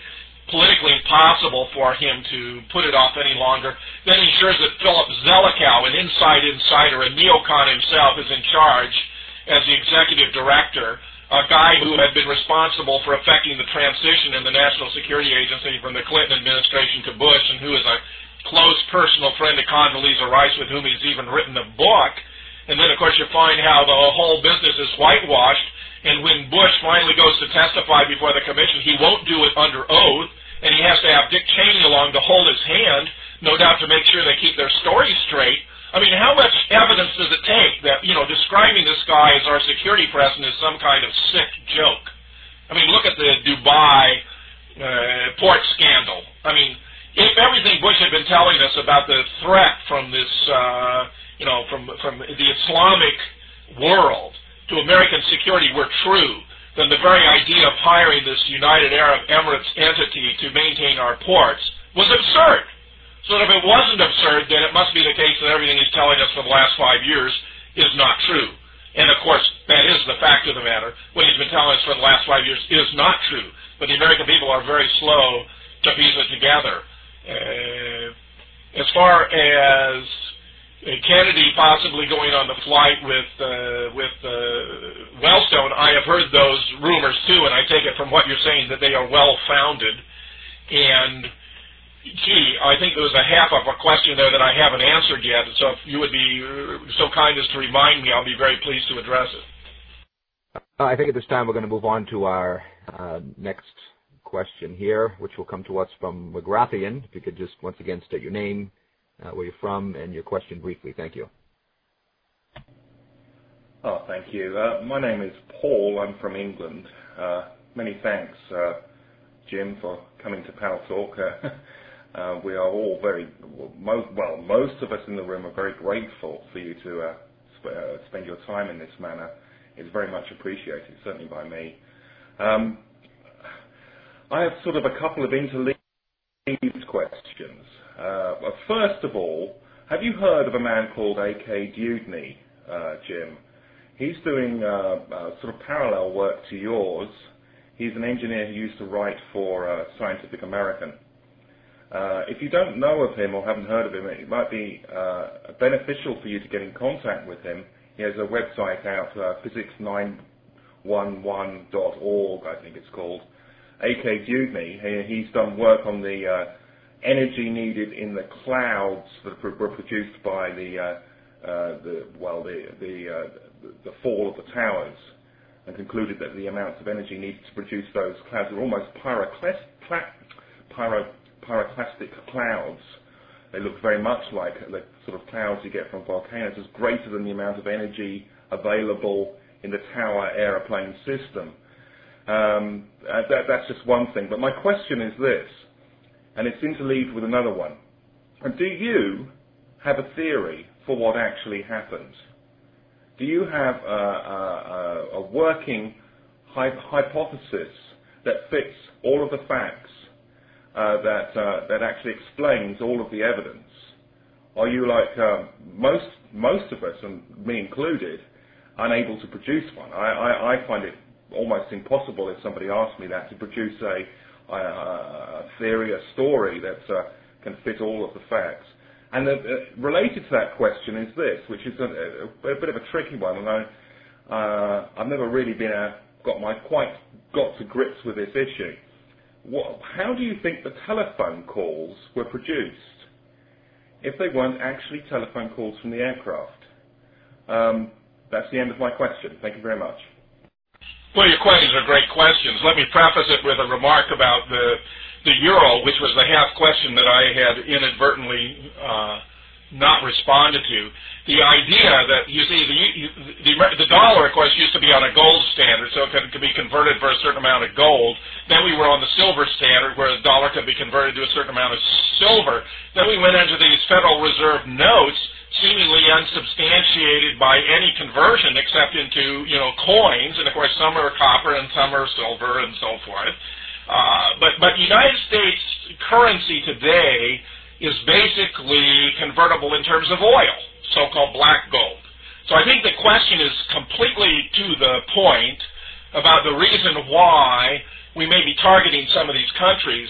politically impossible for him to put it off any longer. Then he ensures that Philip Zelikow, an inside insider, a neocon himself, is in charge as the executive director, a guy who had been responsible for effecting the transition in the National Security Agency from the Clinton administration to Bush, and who is a close personal friend of Condoleezza Rice, with whom he's even written a book. And then, of course, you find how the whole business is whitewashed, and when Bush finally goes to testify before the commission, he won't do it under oath, and he has to have Dick Cheney along to hold his hand, no doubt to make sure they keep their story straight. I mean, how much evidence does it take that, you know, describing this guy as our security president is some kind of sick joke? I mean, look at the Dubai uh, port scandal. I mean, if everything Bush had been telling us about the threat from this, uh, you know, from from the Islamic world to American security were true, then the very idea of hiring this United Arab Emirates entity to maintain our ports was absurd. So that if it wasn't absurd, then it must be the case that everything he's telling us for the last five years is not true. And, of course, that is the fact of the matter. What he's been telling us for the last five years is not true. But the American people are very slow to piece it together. Uh, as far as uh, Kennedy possibly going on the flight with uh, with uh, Wellstone, I have heard those rumors, too, and I take it from what you're saying that they are well-founded. And gee, I think there was a half of a question there that I haven't answered yet, so if you would be so kind as to remind me, I'll be very pleased to address it. Uh, I think at this time we're going to move on to our uh, next question here, which will come to us from McGrathian. If you could just once again state your name, uh, where you're from, and your question briefly. Thank you. Oh, thank you. Uh, my name is Paul. I'm from England. Uh, many thanks, uh, Jim, for coming to Pal Talk. Uh, Uh, we are all very, most, well, most of us in the room are very grateful for you to uh, sp uh, spend your time in this manner. It's very much appreciated, certainly by me. Um, I have sort of a couple of interleaved questions. Uh, well, first of all, have you heard of a man called A K Dewdney, uh, Jim? He's doing uh, uh, sort of parallel work to yours. He's an engineer who used to write for uh, Scientific American. Uh, if you don't know of him or haven't heard of him, it might be uh, beneficial for you to get in contact with him. He has a website out, uh, physics nine one one dot org, I think it's called. A K Dewdney, he, he's done work on the uh, energy needed in the clouds that were produced by the, uh, uh, the well, the the, uh, the the fall of the towers, and concluded that the amounts of energy needed to produce those clouds were almost pyroclast pyro pyroclastic clouds. They look very much like the sort of clouds you get from volcanoes, as greater than the amount of energy available in the tower aeroplane system. Um, uh, that, that's just one thing. But my question is this, and it's interleaved with another one. And do you have a theory for what actually happened? Do you have a, a, a working hy- hypothesis that fits all of the facts, Uh, that uh, that actually explains all of the evidence? Are you like uh, most most of us, and me included, unable to produce one? I, I, I find it almost impossible, if somebody asked me that, to produce a, a, a theory, a story that uh, can fit all of the facts. And the, uh, related to that question is this, which is a, a, a bit of a tricky one, and I, uh, I've never really been a, got my quite got to grips with this issue. What, how do you think the telephone calls were produced if they weren't actually telephone calls from the aircraft? Um, that's the end of my question. Thank you very much. Well, your questions are great questions. Let me preface it with a remark about the the euro, which was the half question that I had inadvertently uh, not responded to. The idea that, you see, the, the, the dollar, of course, used to be on a gold standard, so it could, could be converted for a certain amount of gold. Then we were on the silver standard, where the dollar could be converted to a certain amount of silver. Then we went into these Federal Reserve notes, seemingly unsubstantiated by any conversion except into, you know, coins, and of course some are copper and some are silver and so forth. Uh, but, but United States currency today is basically convertible in terms of oil, so-called black gold. So I think the question is completely to the point about the reason why we may be targeting some of these countries.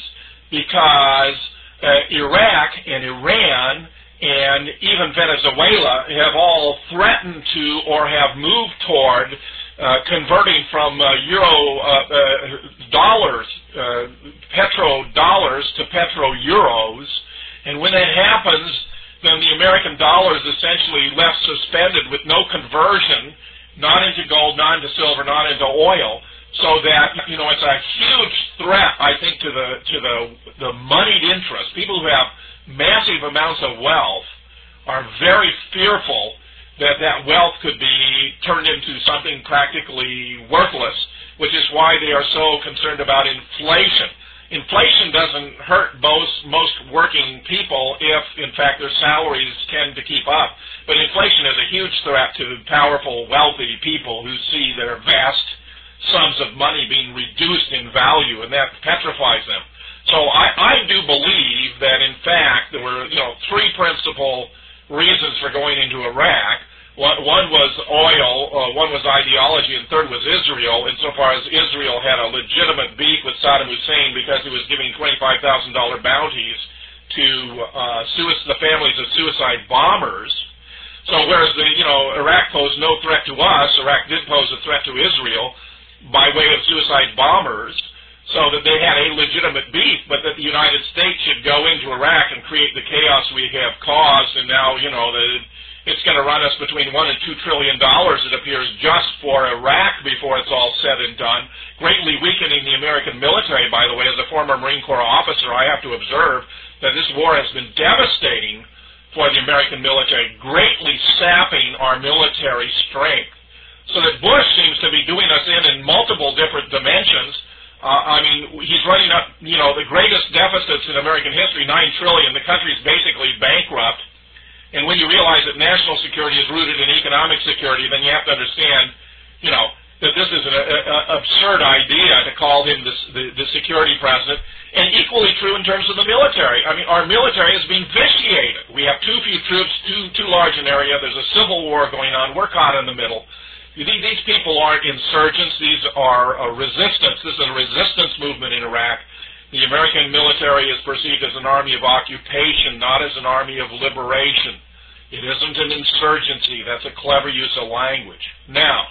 because uh, Iraq and Iran and even Venezuela have all threatened to or have moved toward uh, converting from uh, euro uh, uh, dollars, uh, petro-dollars to petro-euros. And when that happens, then the American dollar is essentially left suspended with no conversion, not into gold, not into silver, not into oil. So that, you know, it's a huge threat, I think, to the to the the moneyed interest. People who have massive amounts of wealth are very fearful that that wealth could be turned into something practically worthless, which is why they are so concerned about inflation. Inflation doesn't hurt most, most working people if, in fact, their salaries tend to keep up. But inflation is a huge threat to powerful, wealthy people who see their vast sums of money being reduced in value, and that petrifies them. So I, I do believe that, in fact, there were, you know, three principal reasons for going into Iraq. One, one was oil, uh, one was ideology, and third was Israel, insofar as Israel had a legitimate beef with Saddam Hussein because he was giving twenty-five thousand dollars bounties to uh, suicide, the families of suicide bombers. So whereas the, you know, Iraq posed no threat to us, Iraq did pose a threat to Israel by way of suicide bombers, so that they had a legitimate beef, but that the United States should go into Iraq and create the chaos we have caused, and now, you know, the, it's going to run us between one and two trillion dollars, it appears, just for Iraq before it's all said and done, greatly weakening the American military. By the way, as a former Marine Corps officer, I have to observe that this war has been devastating for the American military, greatly sapping our military strength. So that Bush seems to be doing us in in multiple different dimensions. Uh, I mean, he's running up, you know, the greatest deficits in American history, nine trillion dollars. The country's basically bankrupt. And when you realize that national security is rooted in economic security, then you have to understand, you know, that this is an a, a, absurd idea to call him this, the, the security president. And equally true in terms of the military. I mean, our military is being vitiated. We have too few troops, too, too large an area. There's a civil war going on. We're caught in the middle. These people aren't insurgents. These are a resistance. This is a resistance movement in Iraq. The American military is perceived as an army of occupation, not as an army of liberation. It isn't an insurgency. That's a clever use of language. Now,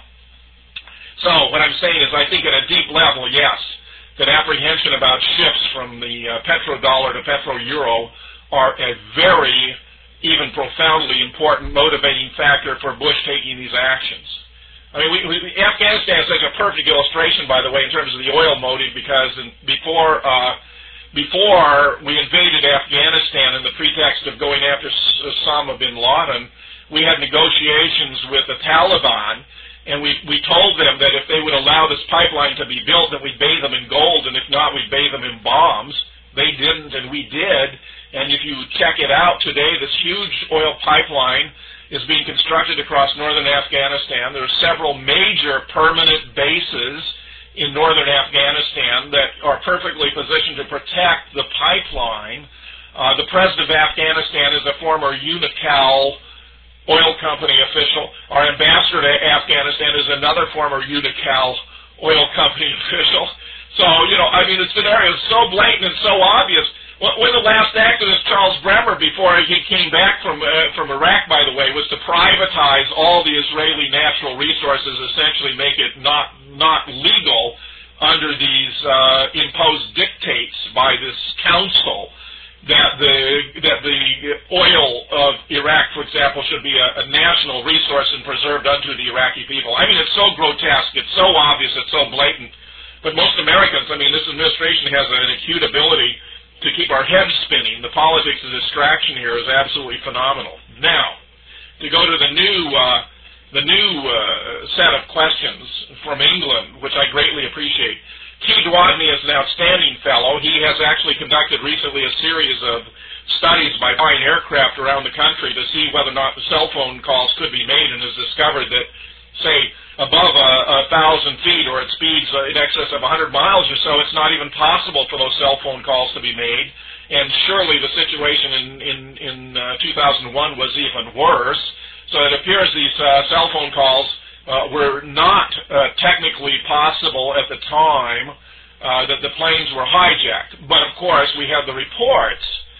so what I'm saying is I think at a deep level, yes, that apprehension about shifts from the uh, petrodollar to petro-euro are a very, even profoundly important motivating factor for Bush taking these actions. I mean, we, we, Afghanistan is such a perfect illustration, by the way, in terms of the oil motive, because in, before uh, before we invaded Afghanistan in the pretext of going after Osama bin Laden, we had negotiations with the Taliban, and we, we told them that if they would allow this pipeline to be built, that we'd bathe them in gold, and if not, we'd bathe them in bombs. They didn't, and we did. And if you check it out today, this huge oil pipeline is being constructed across northern Afghanistan. There are several major permanent bases in northern Afghanistan that are perfectly positioned to protect the pipeline. Uh, the president of Afghanistan is a former Unocal oil company official. Our ambassador to Afghanistan is another former Unocal oil company official. So, you know, I mean, the scenario is so blatant and so obvious. When the last act of this Charles Bremer, before he came back from uh, from Iraq, by the way, was to privatize all the Israeli natural resources, essentially make it not not legal under these uh, imposed dictates by this council that the that the oil of Iraq, for example, should be a, a national resource and preserved unto the Iraqi people. I mean, it's so grotesque, it's so obvious, it's so blatant. But most Americans, I mean, this administration has an acute ability to keep our heads spinning. The politics of distraction here is absolutely phenomenal. Now, to go to the new uh, the new uh, set of questions from England, which I greatly appreciate. T. Dwadney is an outstanding fellow. He has actually conducted recently a series of studies by flying aircraft around the country to see whether or not the cell phone calls could be made, and has discovered that, say, above a, a thousand feet or at speeds uh, in excess of one hundred miles or so, it's not even possible for those cell phone calls to be made. And surely the situation in, in, in uh, two thousand one was even worse. So it appears these uh, cell phone calls uh, were not uh, technically possible at the time uh, that the planes were hijacked. But, of course, we have the reports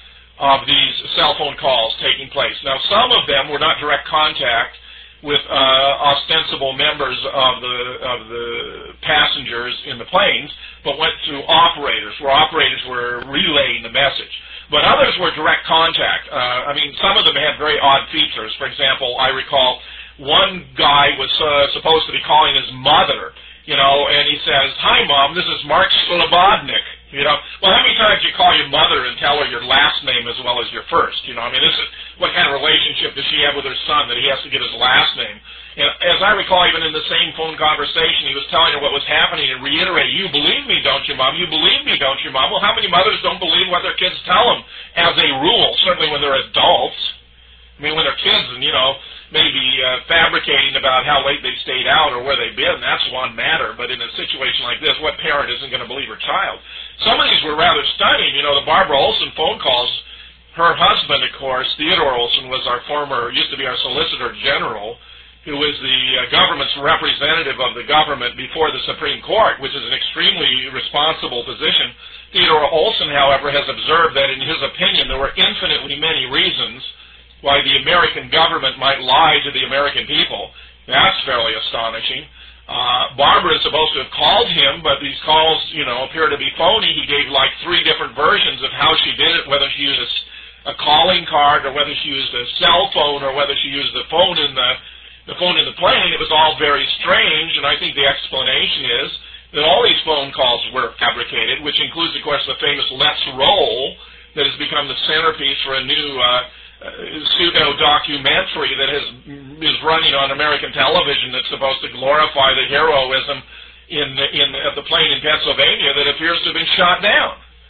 of these cell phone calls taking place. Now, some of them were not direct contact with uh, ostensible members of the of the passengers in the planes, but went through operators, where operators were relaying the message. But others were direct contact. Uh, I mean, some of them had very odd features. For example, I recall one guy was uh, supposed to be calling his mother, you know, and he says, "Hi, Mom, this is Mark Slobodnik." You know, well, how many times do you call your mother and tell her your last name as well as your first? You know, I mean, this is, what kind of relationship does she have with her son that he has to give his last name? And as I recall, even in the same phone conversation, he was telling her what was happening and reiterating, "You believe me, don't you, Mom? You believe me, don't you, Mom?" Well, how many mothers don't believe what their kids tell them as a rule, certainly when they're adults? I mean, when they're kids and, you know, maybe uh, fabricating about how late they stayed out or where they've been, that's one matter. But in a situation like this, what parent isn't going to believe her child? Some of these were rather stunning. You know, the Barbara Olson phone calls, her husband, of course, Theodore Olson, was our former, used to be our Solicitor General, who was the uh, government's representative of the government before the Supreme Court, which is an extremely responsible position. Theodore Olson, however, has observed that in his opinion there were infinitely many reasons why the American government might lie to the American people. That's fairly astonishing. Uh, Barbara is supposed to have called him, but these calls, you know, appear to be phony. He gave like three different versions of how she did it, whether she used a, a calling card or whether she used a cell phone or whether she used the phone in the, the phone in the plane. It was all very strange, and I think the explanation is that all these phone calls were fabricated, which includes, of course, the famous Let's Roll that has become the centerpiece for a new uh, Uh, pseudo-documentary that has, is running on American television that's supposed to glorify the heroism in, in at the plane in Pennsylvania that appears to have been shot down.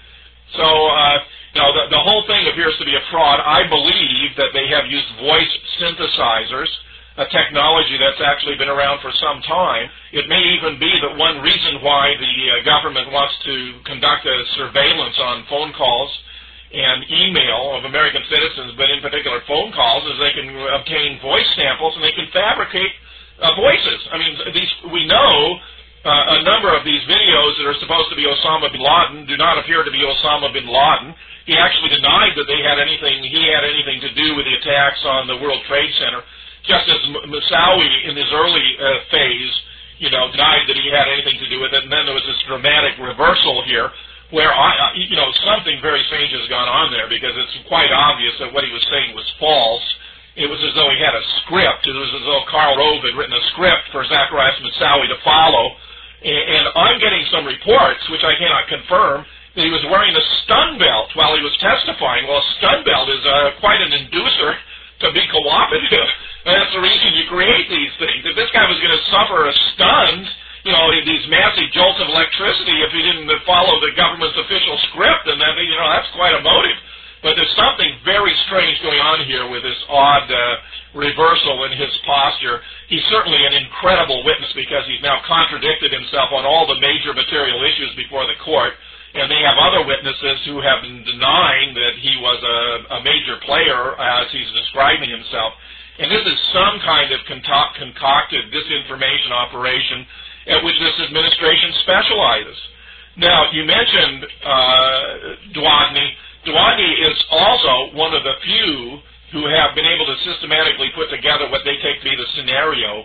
So, uh, you know, the, the whole thing appears to be a fraud. I believe that they have used voice synthesizers, a technology that's actually been around for some time. It may even be that one reason why the uh, government wants to conduct a surveillance on phone calls and email of American citizens, but in particular phone calls, is they can obtain voice samples and they can fabricate uh, voices. I mean, these we know uh, a number of these videos that are supposed to be Osama bin Laden do not appear to be Osama bin Laden. He actually denied that they had anything. He had anything to do with the attacks on the World Trade Center, just as Moussaoui in his early uh, phase, you know, denied that he had anything to do with it. And then there was this dramatic reversal here, where, I, you know, something very strange has gone on there, because it's quite obvious that what he was saying was false. It was as though he had a script. It was as though Karl Rove had written a script for Zacarias Moussaoui to follow. And, and I'm getting some reports, which I cannot confirm, that he was wearing a stun belt while he was testifying. Well, a stun belt is uh, quite an inducer to be cooperative. And that's the reason you create these things. If this guy was going to suffer a stun, you know, these massive jolts of electricity, if he didn't follow the government's official script, and then, you know, that's quite a motive. But there's something very strange going on here with this odd uh, reversal in his posture. He's certainly an incredible witness, because he's now contradicted himself on all the major material issues before the court, and they have other witnesses who have been denying that he was a, a major player as he's describing himself. And this is some kind of concoct- concocted disinformation operation at which this administration specializes. Now, you mentioned uh, Dewdney. Dewdney is also one of the few who have been able to systematically put together what they take to be the scenario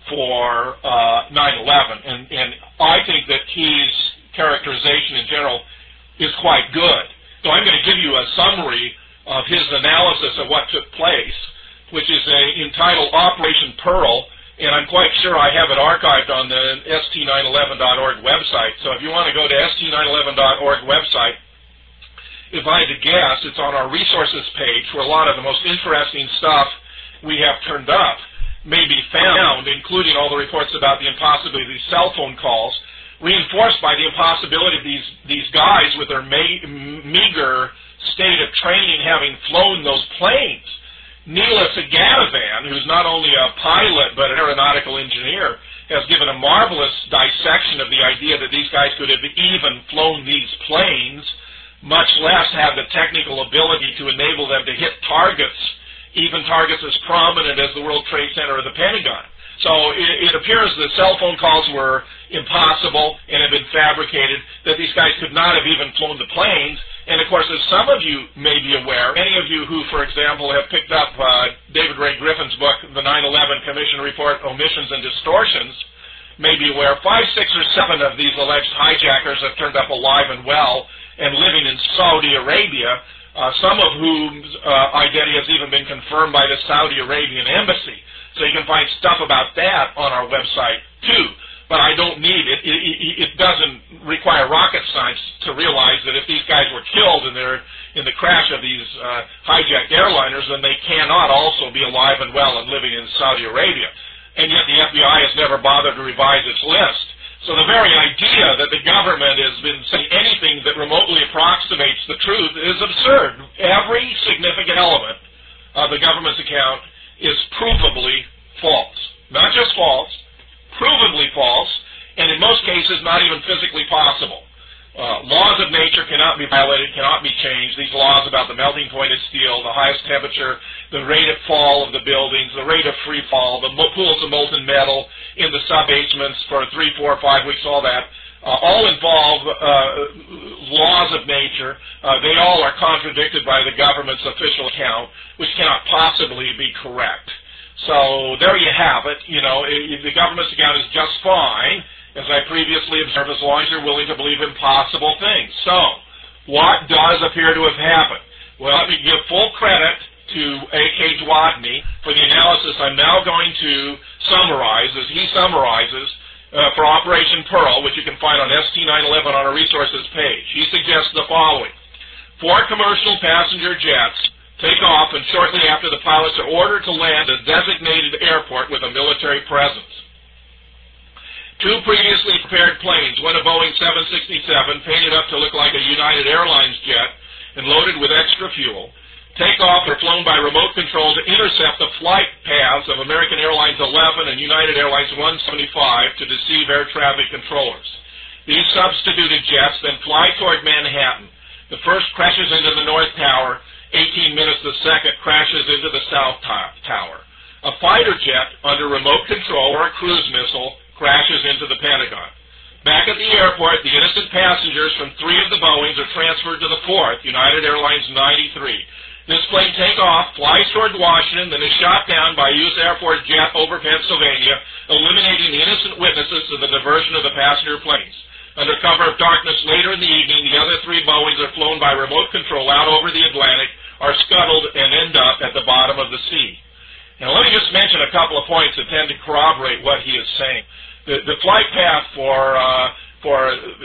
for uh, nine eleven. And, and I think that his characterization in general is quite good. So I'm going to give you a summary of his analysis of what took place, which is a, entitled Operation Pearl. And I'm quite sure I have it archived on the S T nine eleven dot org website. So if you want to go to S T nine eleven dot org website, if I had to guess, it's on our resources page, where a lot of the most interesting stuff we have turned up may be found, including all the reports about the impossibility of these cell phone calls, reinforced by the impossibility of these, these guys with their me- meager state of training having flown those planes. Neela Saganovan, who's not only a pilot but an aeronautical engineer, has given a marvelous dissection of the idea that these guys could have even flown these planes, much less have the technical ability to enable them to hit targets, even targets as prominent as the World Trade Center or the Pentagon. So it, it appears that cell phone calls were impossible and had been fabricated, that these guys could not have even flown the planes. And, of course, as some of you may be aware, any of you who, for example, have picked up uh, David Ray Griffin's book, The nine eleven Commission Report, Omissions and Distortions, may be aware, five, six, or seven of these alleged hijackers have turned up alive and well and living in Saudi Arabia, uh, some of whose uh, identity has even been confirmed by the Saudi Arabian embassy. So you can find stuff about that on our website, too. But I don't need it. It, it. it doesn't require rocket science to realize that if these guys were killed in, their, in the crash of these uh, hijacked airliners, then they cannot also be alive and well and living in Saudi Arabia. And yet the F B I has never bothered to revise its list. So the very idea that the government has been saying anything that remotely approximates the truth is absurd. Every significant element of the government's account is provably false. Not just false, provably false, and in most cases not even physically possible. Uh, laws of nature cannot be violated, cannot be changed. These laws about the melting point of steel, the highest temperature, the rate of fall of the buildings, the rate of free fall, the mo- pools of molten metal in the sub-basements for three, four, five weeks, all that, uh, all involve uh, laws of nature. Uh, they all are contradicted by the government's official account, which cannot possibly be correct. So there you have it. You know, it, the government's account is just fine, as I previously observed, as long as you're willing to believe impossible things. So, what does appear to have happened? Well, let me give full credit to A K Dewdney for the analysis I'm now going to summarize, as he summarizes, uh, for Operation Pearl, which you can find on S T nine eleven on our resources page. He suggests the following. Four commercial passenger jets take off, and shortly after, the pilots are ordered to land at a designated airport with a military presence. Two previously prepared planes, one a Boeing seven sixty-seven, painted up to look like a United Airlines jet and loaded with extra fuel, take off and are flown by remote control to intercept the flight paths of American Airlines eleven and United Airlines one seventy-five to deceive air traffic controllers. These substituted jets then fly toward Manhattan. The first crashes into the North Tower. eighteen minutes the second crashes into the South Tower. A fighter jet under remote control or a cruise missile crashes into the Pentagon. Back at the airport, the innocent passengers from three of the Boeings are transferred to the fourth, United Airlines ninety-three. This plane takes off, flies toward Washington, then is shot down by a U S Air Force jet over Pennsylvania, eliminating the innocent witnesses to the diversion of the passenger planes. Under cover of darkness later in the evening, the other three Boeings are flown by remote control out over the Atlantic, are scuttled, and end up at the bottom of the sea. Now, let me just mention a couple of points that tend to corroborate what he is saying. The, the flight path for uh, for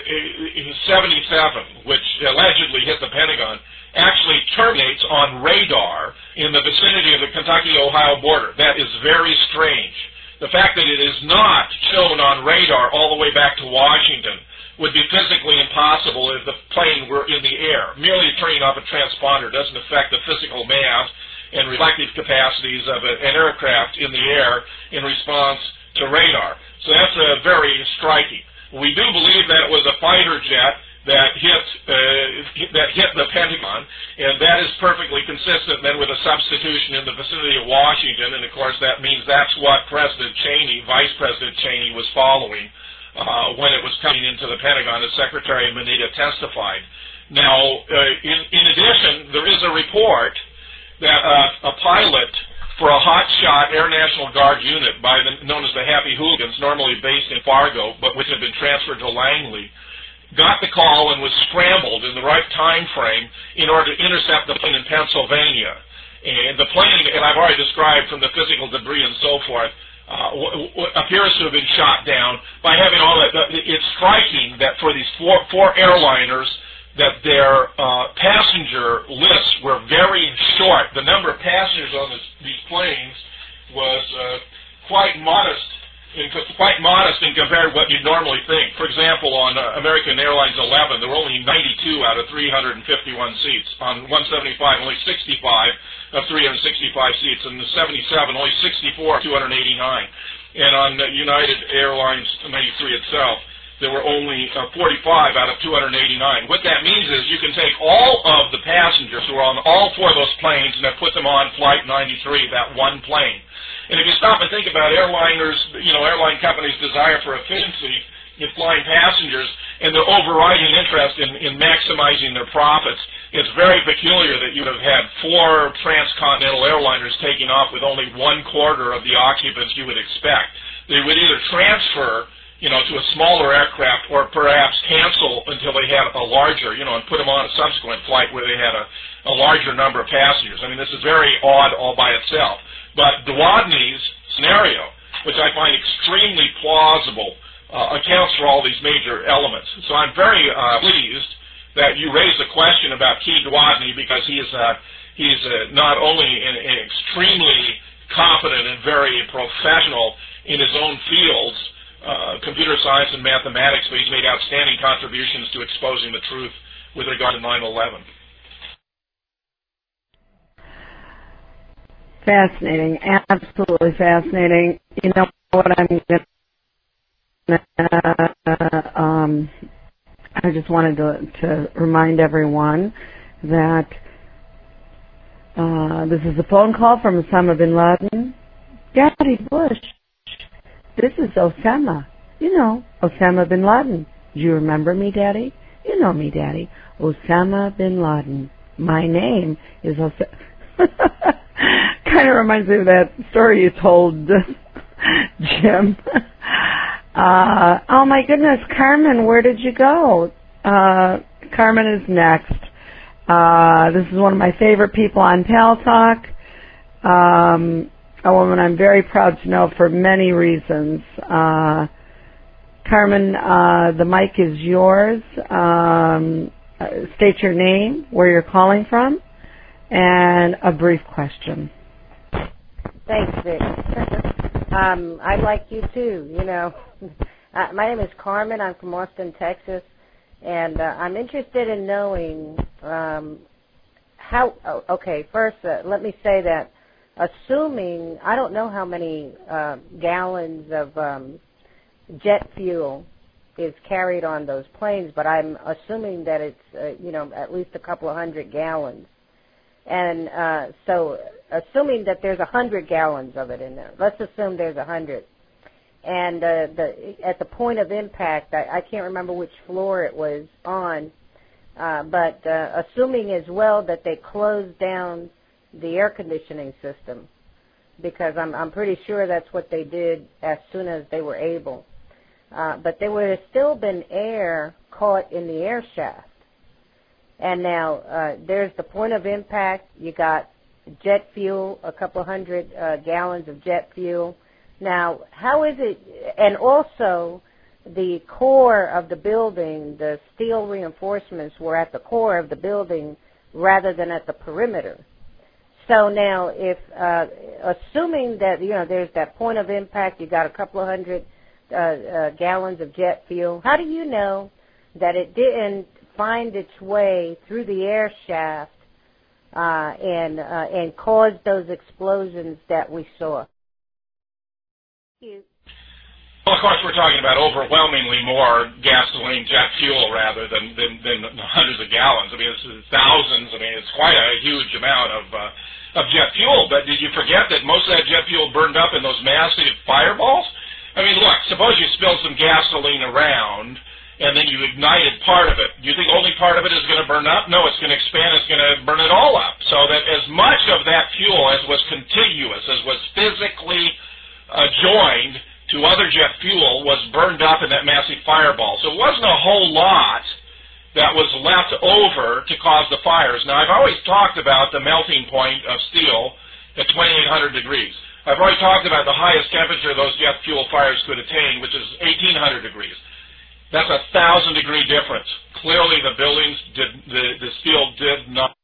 seventy-seven, which allegedly hit the Pentagon, actually terminates on radar in the vicinity of the Kentucky-Ohio border. That is very strange. The fact that it is not shown on radar all the way back to Washington would be physically impossible if the plane were in the air. Merely turning off a transponder doesn't affect the physical mass and reflective capacities of an aircraft in the air in response to radar. So that's uh, very striking. We do believe that it was a fighter jet that hit uh, that hit the Pentagon, and that is perfectly consistent then with a substitution in the vicinity of Washington, and of course that means that's what President Cheney, Vice President Cheney, was following uh, when it was coming into the Pentagon, as Secretary Manita testified. Now, uh, in, in addition, there is a report that uh, a pilot for a hotshot Air National Guard unit by the, known as the Happy Hooligans, normally based in Fargo, but which had been transferred to Langley, got the call and was scrambled in the right time frame in order to intercept the plane in Pennsylvania. And the plane, and I've already described from the physical debris and so forth, uh, w- w- appears to have been shot down by having all that. It's striking that for these four, four airliners, that their uh, passenger lists were very short. The number of passengers on this, these planes was uh, quite modest, in, quite modest in compared to what you'd normally think. For example, on uh, American Airlines eleven, there were only ninety-two out of three hundred fifty-one seats. On one seventy-five, only sixty-five of three hundred sixty-five seats. And the seventy-seven, only sixty-four of two hundred eighty-nine. And on uh, United Airlines ninety-three itself, there were only uh, forty-five out of two hundred eighty-nine. What that means is you can take all of the passengers who are on all four of those planes and have put them on Flight ninety-three, that one plane. And if you stop and think about airliners, you know, airline companies' desire for efficiency in flying passengers and their overriding interest in, in maximizing their profits, it's very peculiar that you would have had four transcontinental airliners taking off with only one quarter of the occupants you would expect. They would either transfer, you know, to a smaller aircraft or perhaps cancel until they had a larger, you know, and put them on a subsequent flight where they had a, a larger number of passengers. I mean, this is very odd all by itself. But Dewdney's scenario, which I find extremely plausible, uh, accounts for all these major elements. So I'm very uh, pleased that you raised the question about Key Dewdney, because he is uh, he's uh, not only an, an extremely competent and very professional in his own fields, uh, computer science and mathematics, but he's made outstanding contributions to exposing the truth with regard to nine eleven. Fascinating, absolutely fascinating. You know what I'm going to, um, I just wanted to, to remind everyone that uh, this is a phone call from Osama bin Laden. Daddy Bush, this is Osama. You know, Osama bin Laden. Do you remember me, Daddy? You know me, Daddy. Osama bin Laden. My name is Osama. Kind of reminds me of that story you told, Jim. Uh, oh my goodness, Carmen, where did you go? Uh, Carmen is next. Uh, this is one of my favorite people on Pal Talk. Um, a woman I'm very proud to know for many reasons. Uh, Carmen, uh, the mic is yours. Um, uh, state your name, where you're calling from, and a brief question. Thanks, Vic. um, I like you too, you know. Uh, my name is Carmen. I'm from Austin, Texas, and uh, I'm interested in knowing um, how, oh, okay, first uh, let me say that assuming, I don't know how many uh, gallons of um, jet fuel is carried on those planes, but I'm assuming that it's, uh, you know, at least a couple of hundred gallons. And uh, so assuming that there's a hundred gallons of it in there, let's assume there's a hundred. And uh, the, at the point of impact, I, I can't remember which floor it was on, uh, but uh, assuming as well that they closed down the air conditioning system, because I'm, I'm pretty sure that's what they did as soon as they were able. Uh, but there would have still been air caught in the air shaft. And now uh, there's the point of impact. You got jet fuel, a couple hundred uh, gallons of jet fuel. Now, how is it, and also the core of the building, the steel reinforcements were at the core of the building rather than at the perimeter. So now, if uh, assuming that, you know, there's that point of impact, you got a couple of hundred uh, uh, gallons of jet fuel, how do you know that it didn't find its way through the air shaft uh, and uh, and cause those explosions that we saw? Thank you. Well, of course, we're talking about overwhelmingly more gasoline, jet fuel, rather than, than, than hundreds of gallons. I mean, it's thousands. I mean, it's quite a huge amount of uh, of jet fuel. But did you forget that most of that jet fuel burned up in those massive fireballs? I mean, look, suppose you spill some gasoline around and then you ignited part of it. Do you think only part of it is going to burn up? No, it's going to expand. It's going to burn it all up. So that as much of that fuel as was contiguous, as was physically uh, joined to other jet fuel, was burned up in that massive fireball. So it wasn't a whole lot that was left over to cause the fires. Now, I've always talked about the melting point of steel at twenty-eight hundred degrees. I've already talked about the highest temperature those jet fuel fires could attain, which is eighteen hundred degrees. That's a thousand degree difference. Clearly, the buildings did, the, the steel did not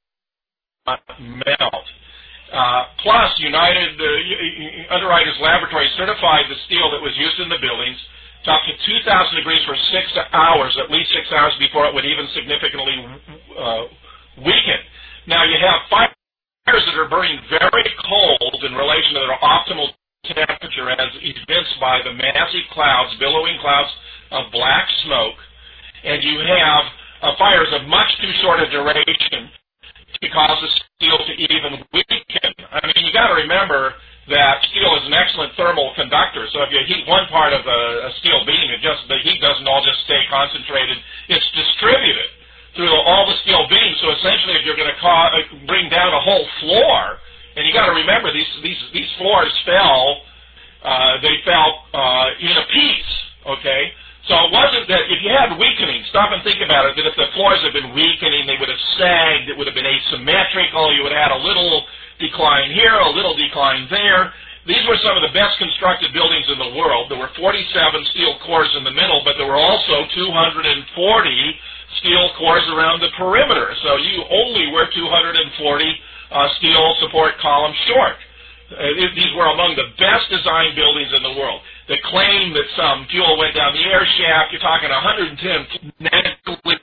melt. Uh, plus, United uh, Underwriters Laboratory certified the steel that was used in the buildings to up to two thousand degrees for six hours, at least six hours before it would even significantly uh, weaken. Now, you have fires that are burning very cold in relation to their optimal temperature as evinced by the massive clouds, billowing clouds of black smoke, and you have uh, fires of much too short a duration to cause the steel to even weaken. I mean, you got to remember that steel is an excellent thermal conductor, so if you heat one part of a, a steel beam, it just the heat doesn't all just stay concentrated. It's distributed through all the steel beams, so essentially if you're going to cause, bring down a whole floor, and you got to remember these, these, these floors fell, uh, they fell uh, in a piece, okay? So it wasn't that if you had weakening, stop and think about it, that if the floors had been weakening, they would have sagged, it would have been asymmetrical, you would have had a little decline here, a little decline there. These were some of the best constructed buildings in the world. There were forty-seven steel cores in the middle, but there were also two hundred forty steel cores around the perimeter. So you only were two hundred forty uh, steel support columns short. Uh, these were among the best designed buildings in the world. The claim that some fuel went down the air shaft, you're talking one hundred ten negligible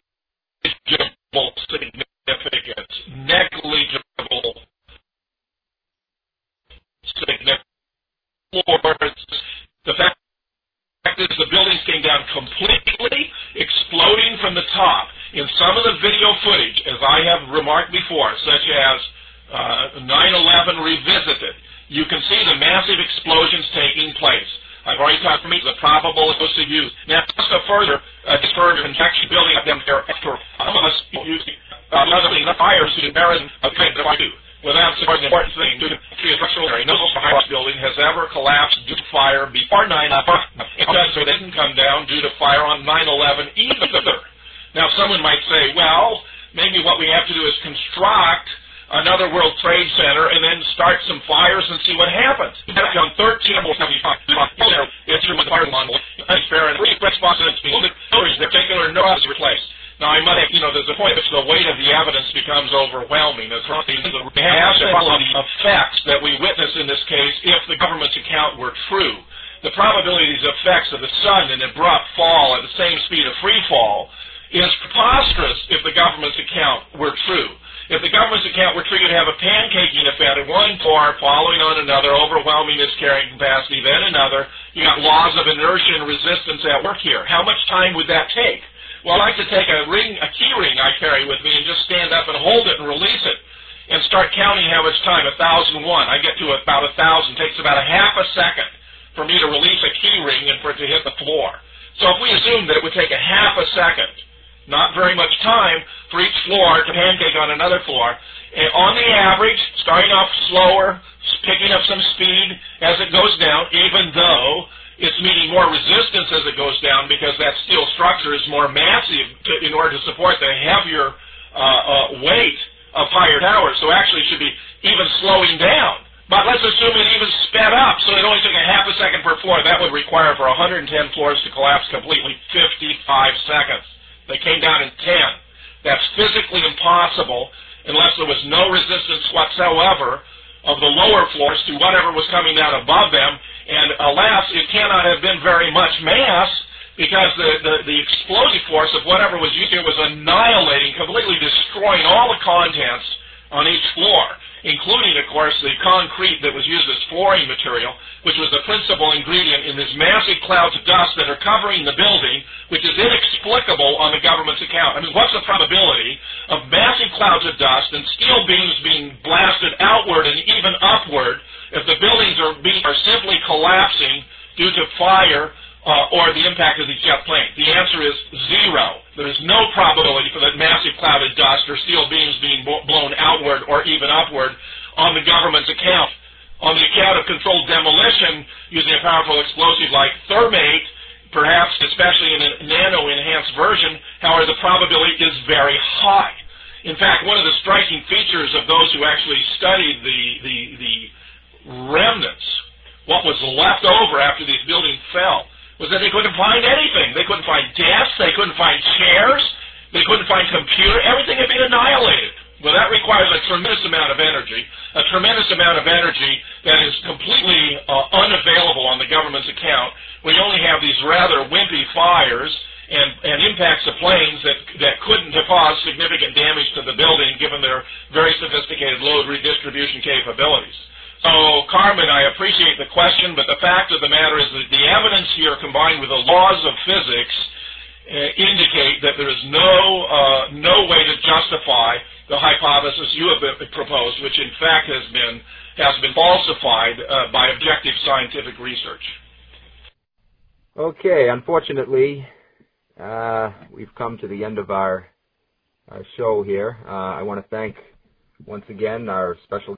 significance. Negligible significance. The fact is the buildings came down completely, exploding from the top. In some of the video footage, as I have remarked before, such as uh, nine eleven Revisited, you can see the massive explosions taking place. I've already talked to me the probable explosive use. Now, just a further uh, further conjecture building up them there after some of us using uh, other things, the fires to comparison of things that I do. Without the important thing, due to the structural area, no house building has ever collapsed due to fire before nine eleven. It does, so they didn't come down due to fire on nine eleven either. Now, someone might say, well, maybe what we have to do is construct another World Trade Center and then start some fires and see what happens. That's on thirteen seventy-five. It's your fire line. It's fair and responsibility. The particular notice replaced. Now, I might, you know, there's a point at which the weight of the evidence becomes overwhelming. There's the effects that we witness in this case if the government's account were true. The probability of these effects of the sudden and abrupt fall at the same speed of free fall is preposterous if the government's account were true. If the government's account were true, you'd have a pancaking effect of one floor following on another, overwhelming its carrying capacity, then another. You got laws of inertia and resistance at work here. How much time would that take? Well, I like to take a ring, a key ring I carry with me and just stand up and hold it and release it and start counting how much time, one thousand one. I get to about one thousand. It takes about a half a second for me to release a key ring and for it to hit the floor. So if we assume that it would take a half a second, not very much time for each floor to pancake on another floor, and on the average, starting off slower, picking up some speed as it goes down, even though it's meeting more resistance as it goes down because that steel structure is more massive to, in order to support the heavier uh, uh, weight of higher towers. So actually it should be even slowing down. But let's assume it even sped up, so it only took a half a second per floor. That would require for one hundred ten floors to collapse completely fifty-five seconds. They came down in ten. That's physically impossible unless there was no resistance whatsoever of the lower floors to whatever was coming down above them. And alas, it cannot have been very much mass because the, the, the explosive force of whatever was used here was annihilating, completely destroying all the contents on each floor, including, of course, the concrete that was used as flooring material, which was the principal ingredient in these massive clouds of dust that are covering the building, which is inexplicable on the government's account. I mean, what's the probability of massive clouds of dust and steel beams being blasted outward and even upward if the buildings are, being, are simply collapsing due to fire uh, or the impact of these jet planes? The answer is zero. There is no probability for that massive cloud of dust or steel beams being blown outward or even upward on the government's account. On the account of controlled demolition using a powerful explosive like thermate, perhaps especially in a nano-enhanced version, however, the probability is very high. In fact, one of the striking features of those who actually studied the, the, the remnants, what was left over after these buildings fell, was that they couldn't find anything. They couldn't find desks, they couldn't find chairs, they couldn't find computer, everything had been annihilated. Well, that requires a tremendous amount of energy, a tremendous amount of energy that is completely uh, unavailable on the government's account when you only have these rather wimpy fires and, and impacts of planes that, that couldn't have caused significant damage to the building given their very sophisticated load redistribution capabilities. So, Carmen, I appreciate the question, but the fact of the matter is that the evidence here combined with the laws of physics uh, indicate that there is no, uh, no way to justify the hypothesis you have proposed, which in fact has been, has been falsified uh, by objective scientific research. Okay, unfortunately, uh, we've come to the end of our, our show here. Uh, I want to thank once again our special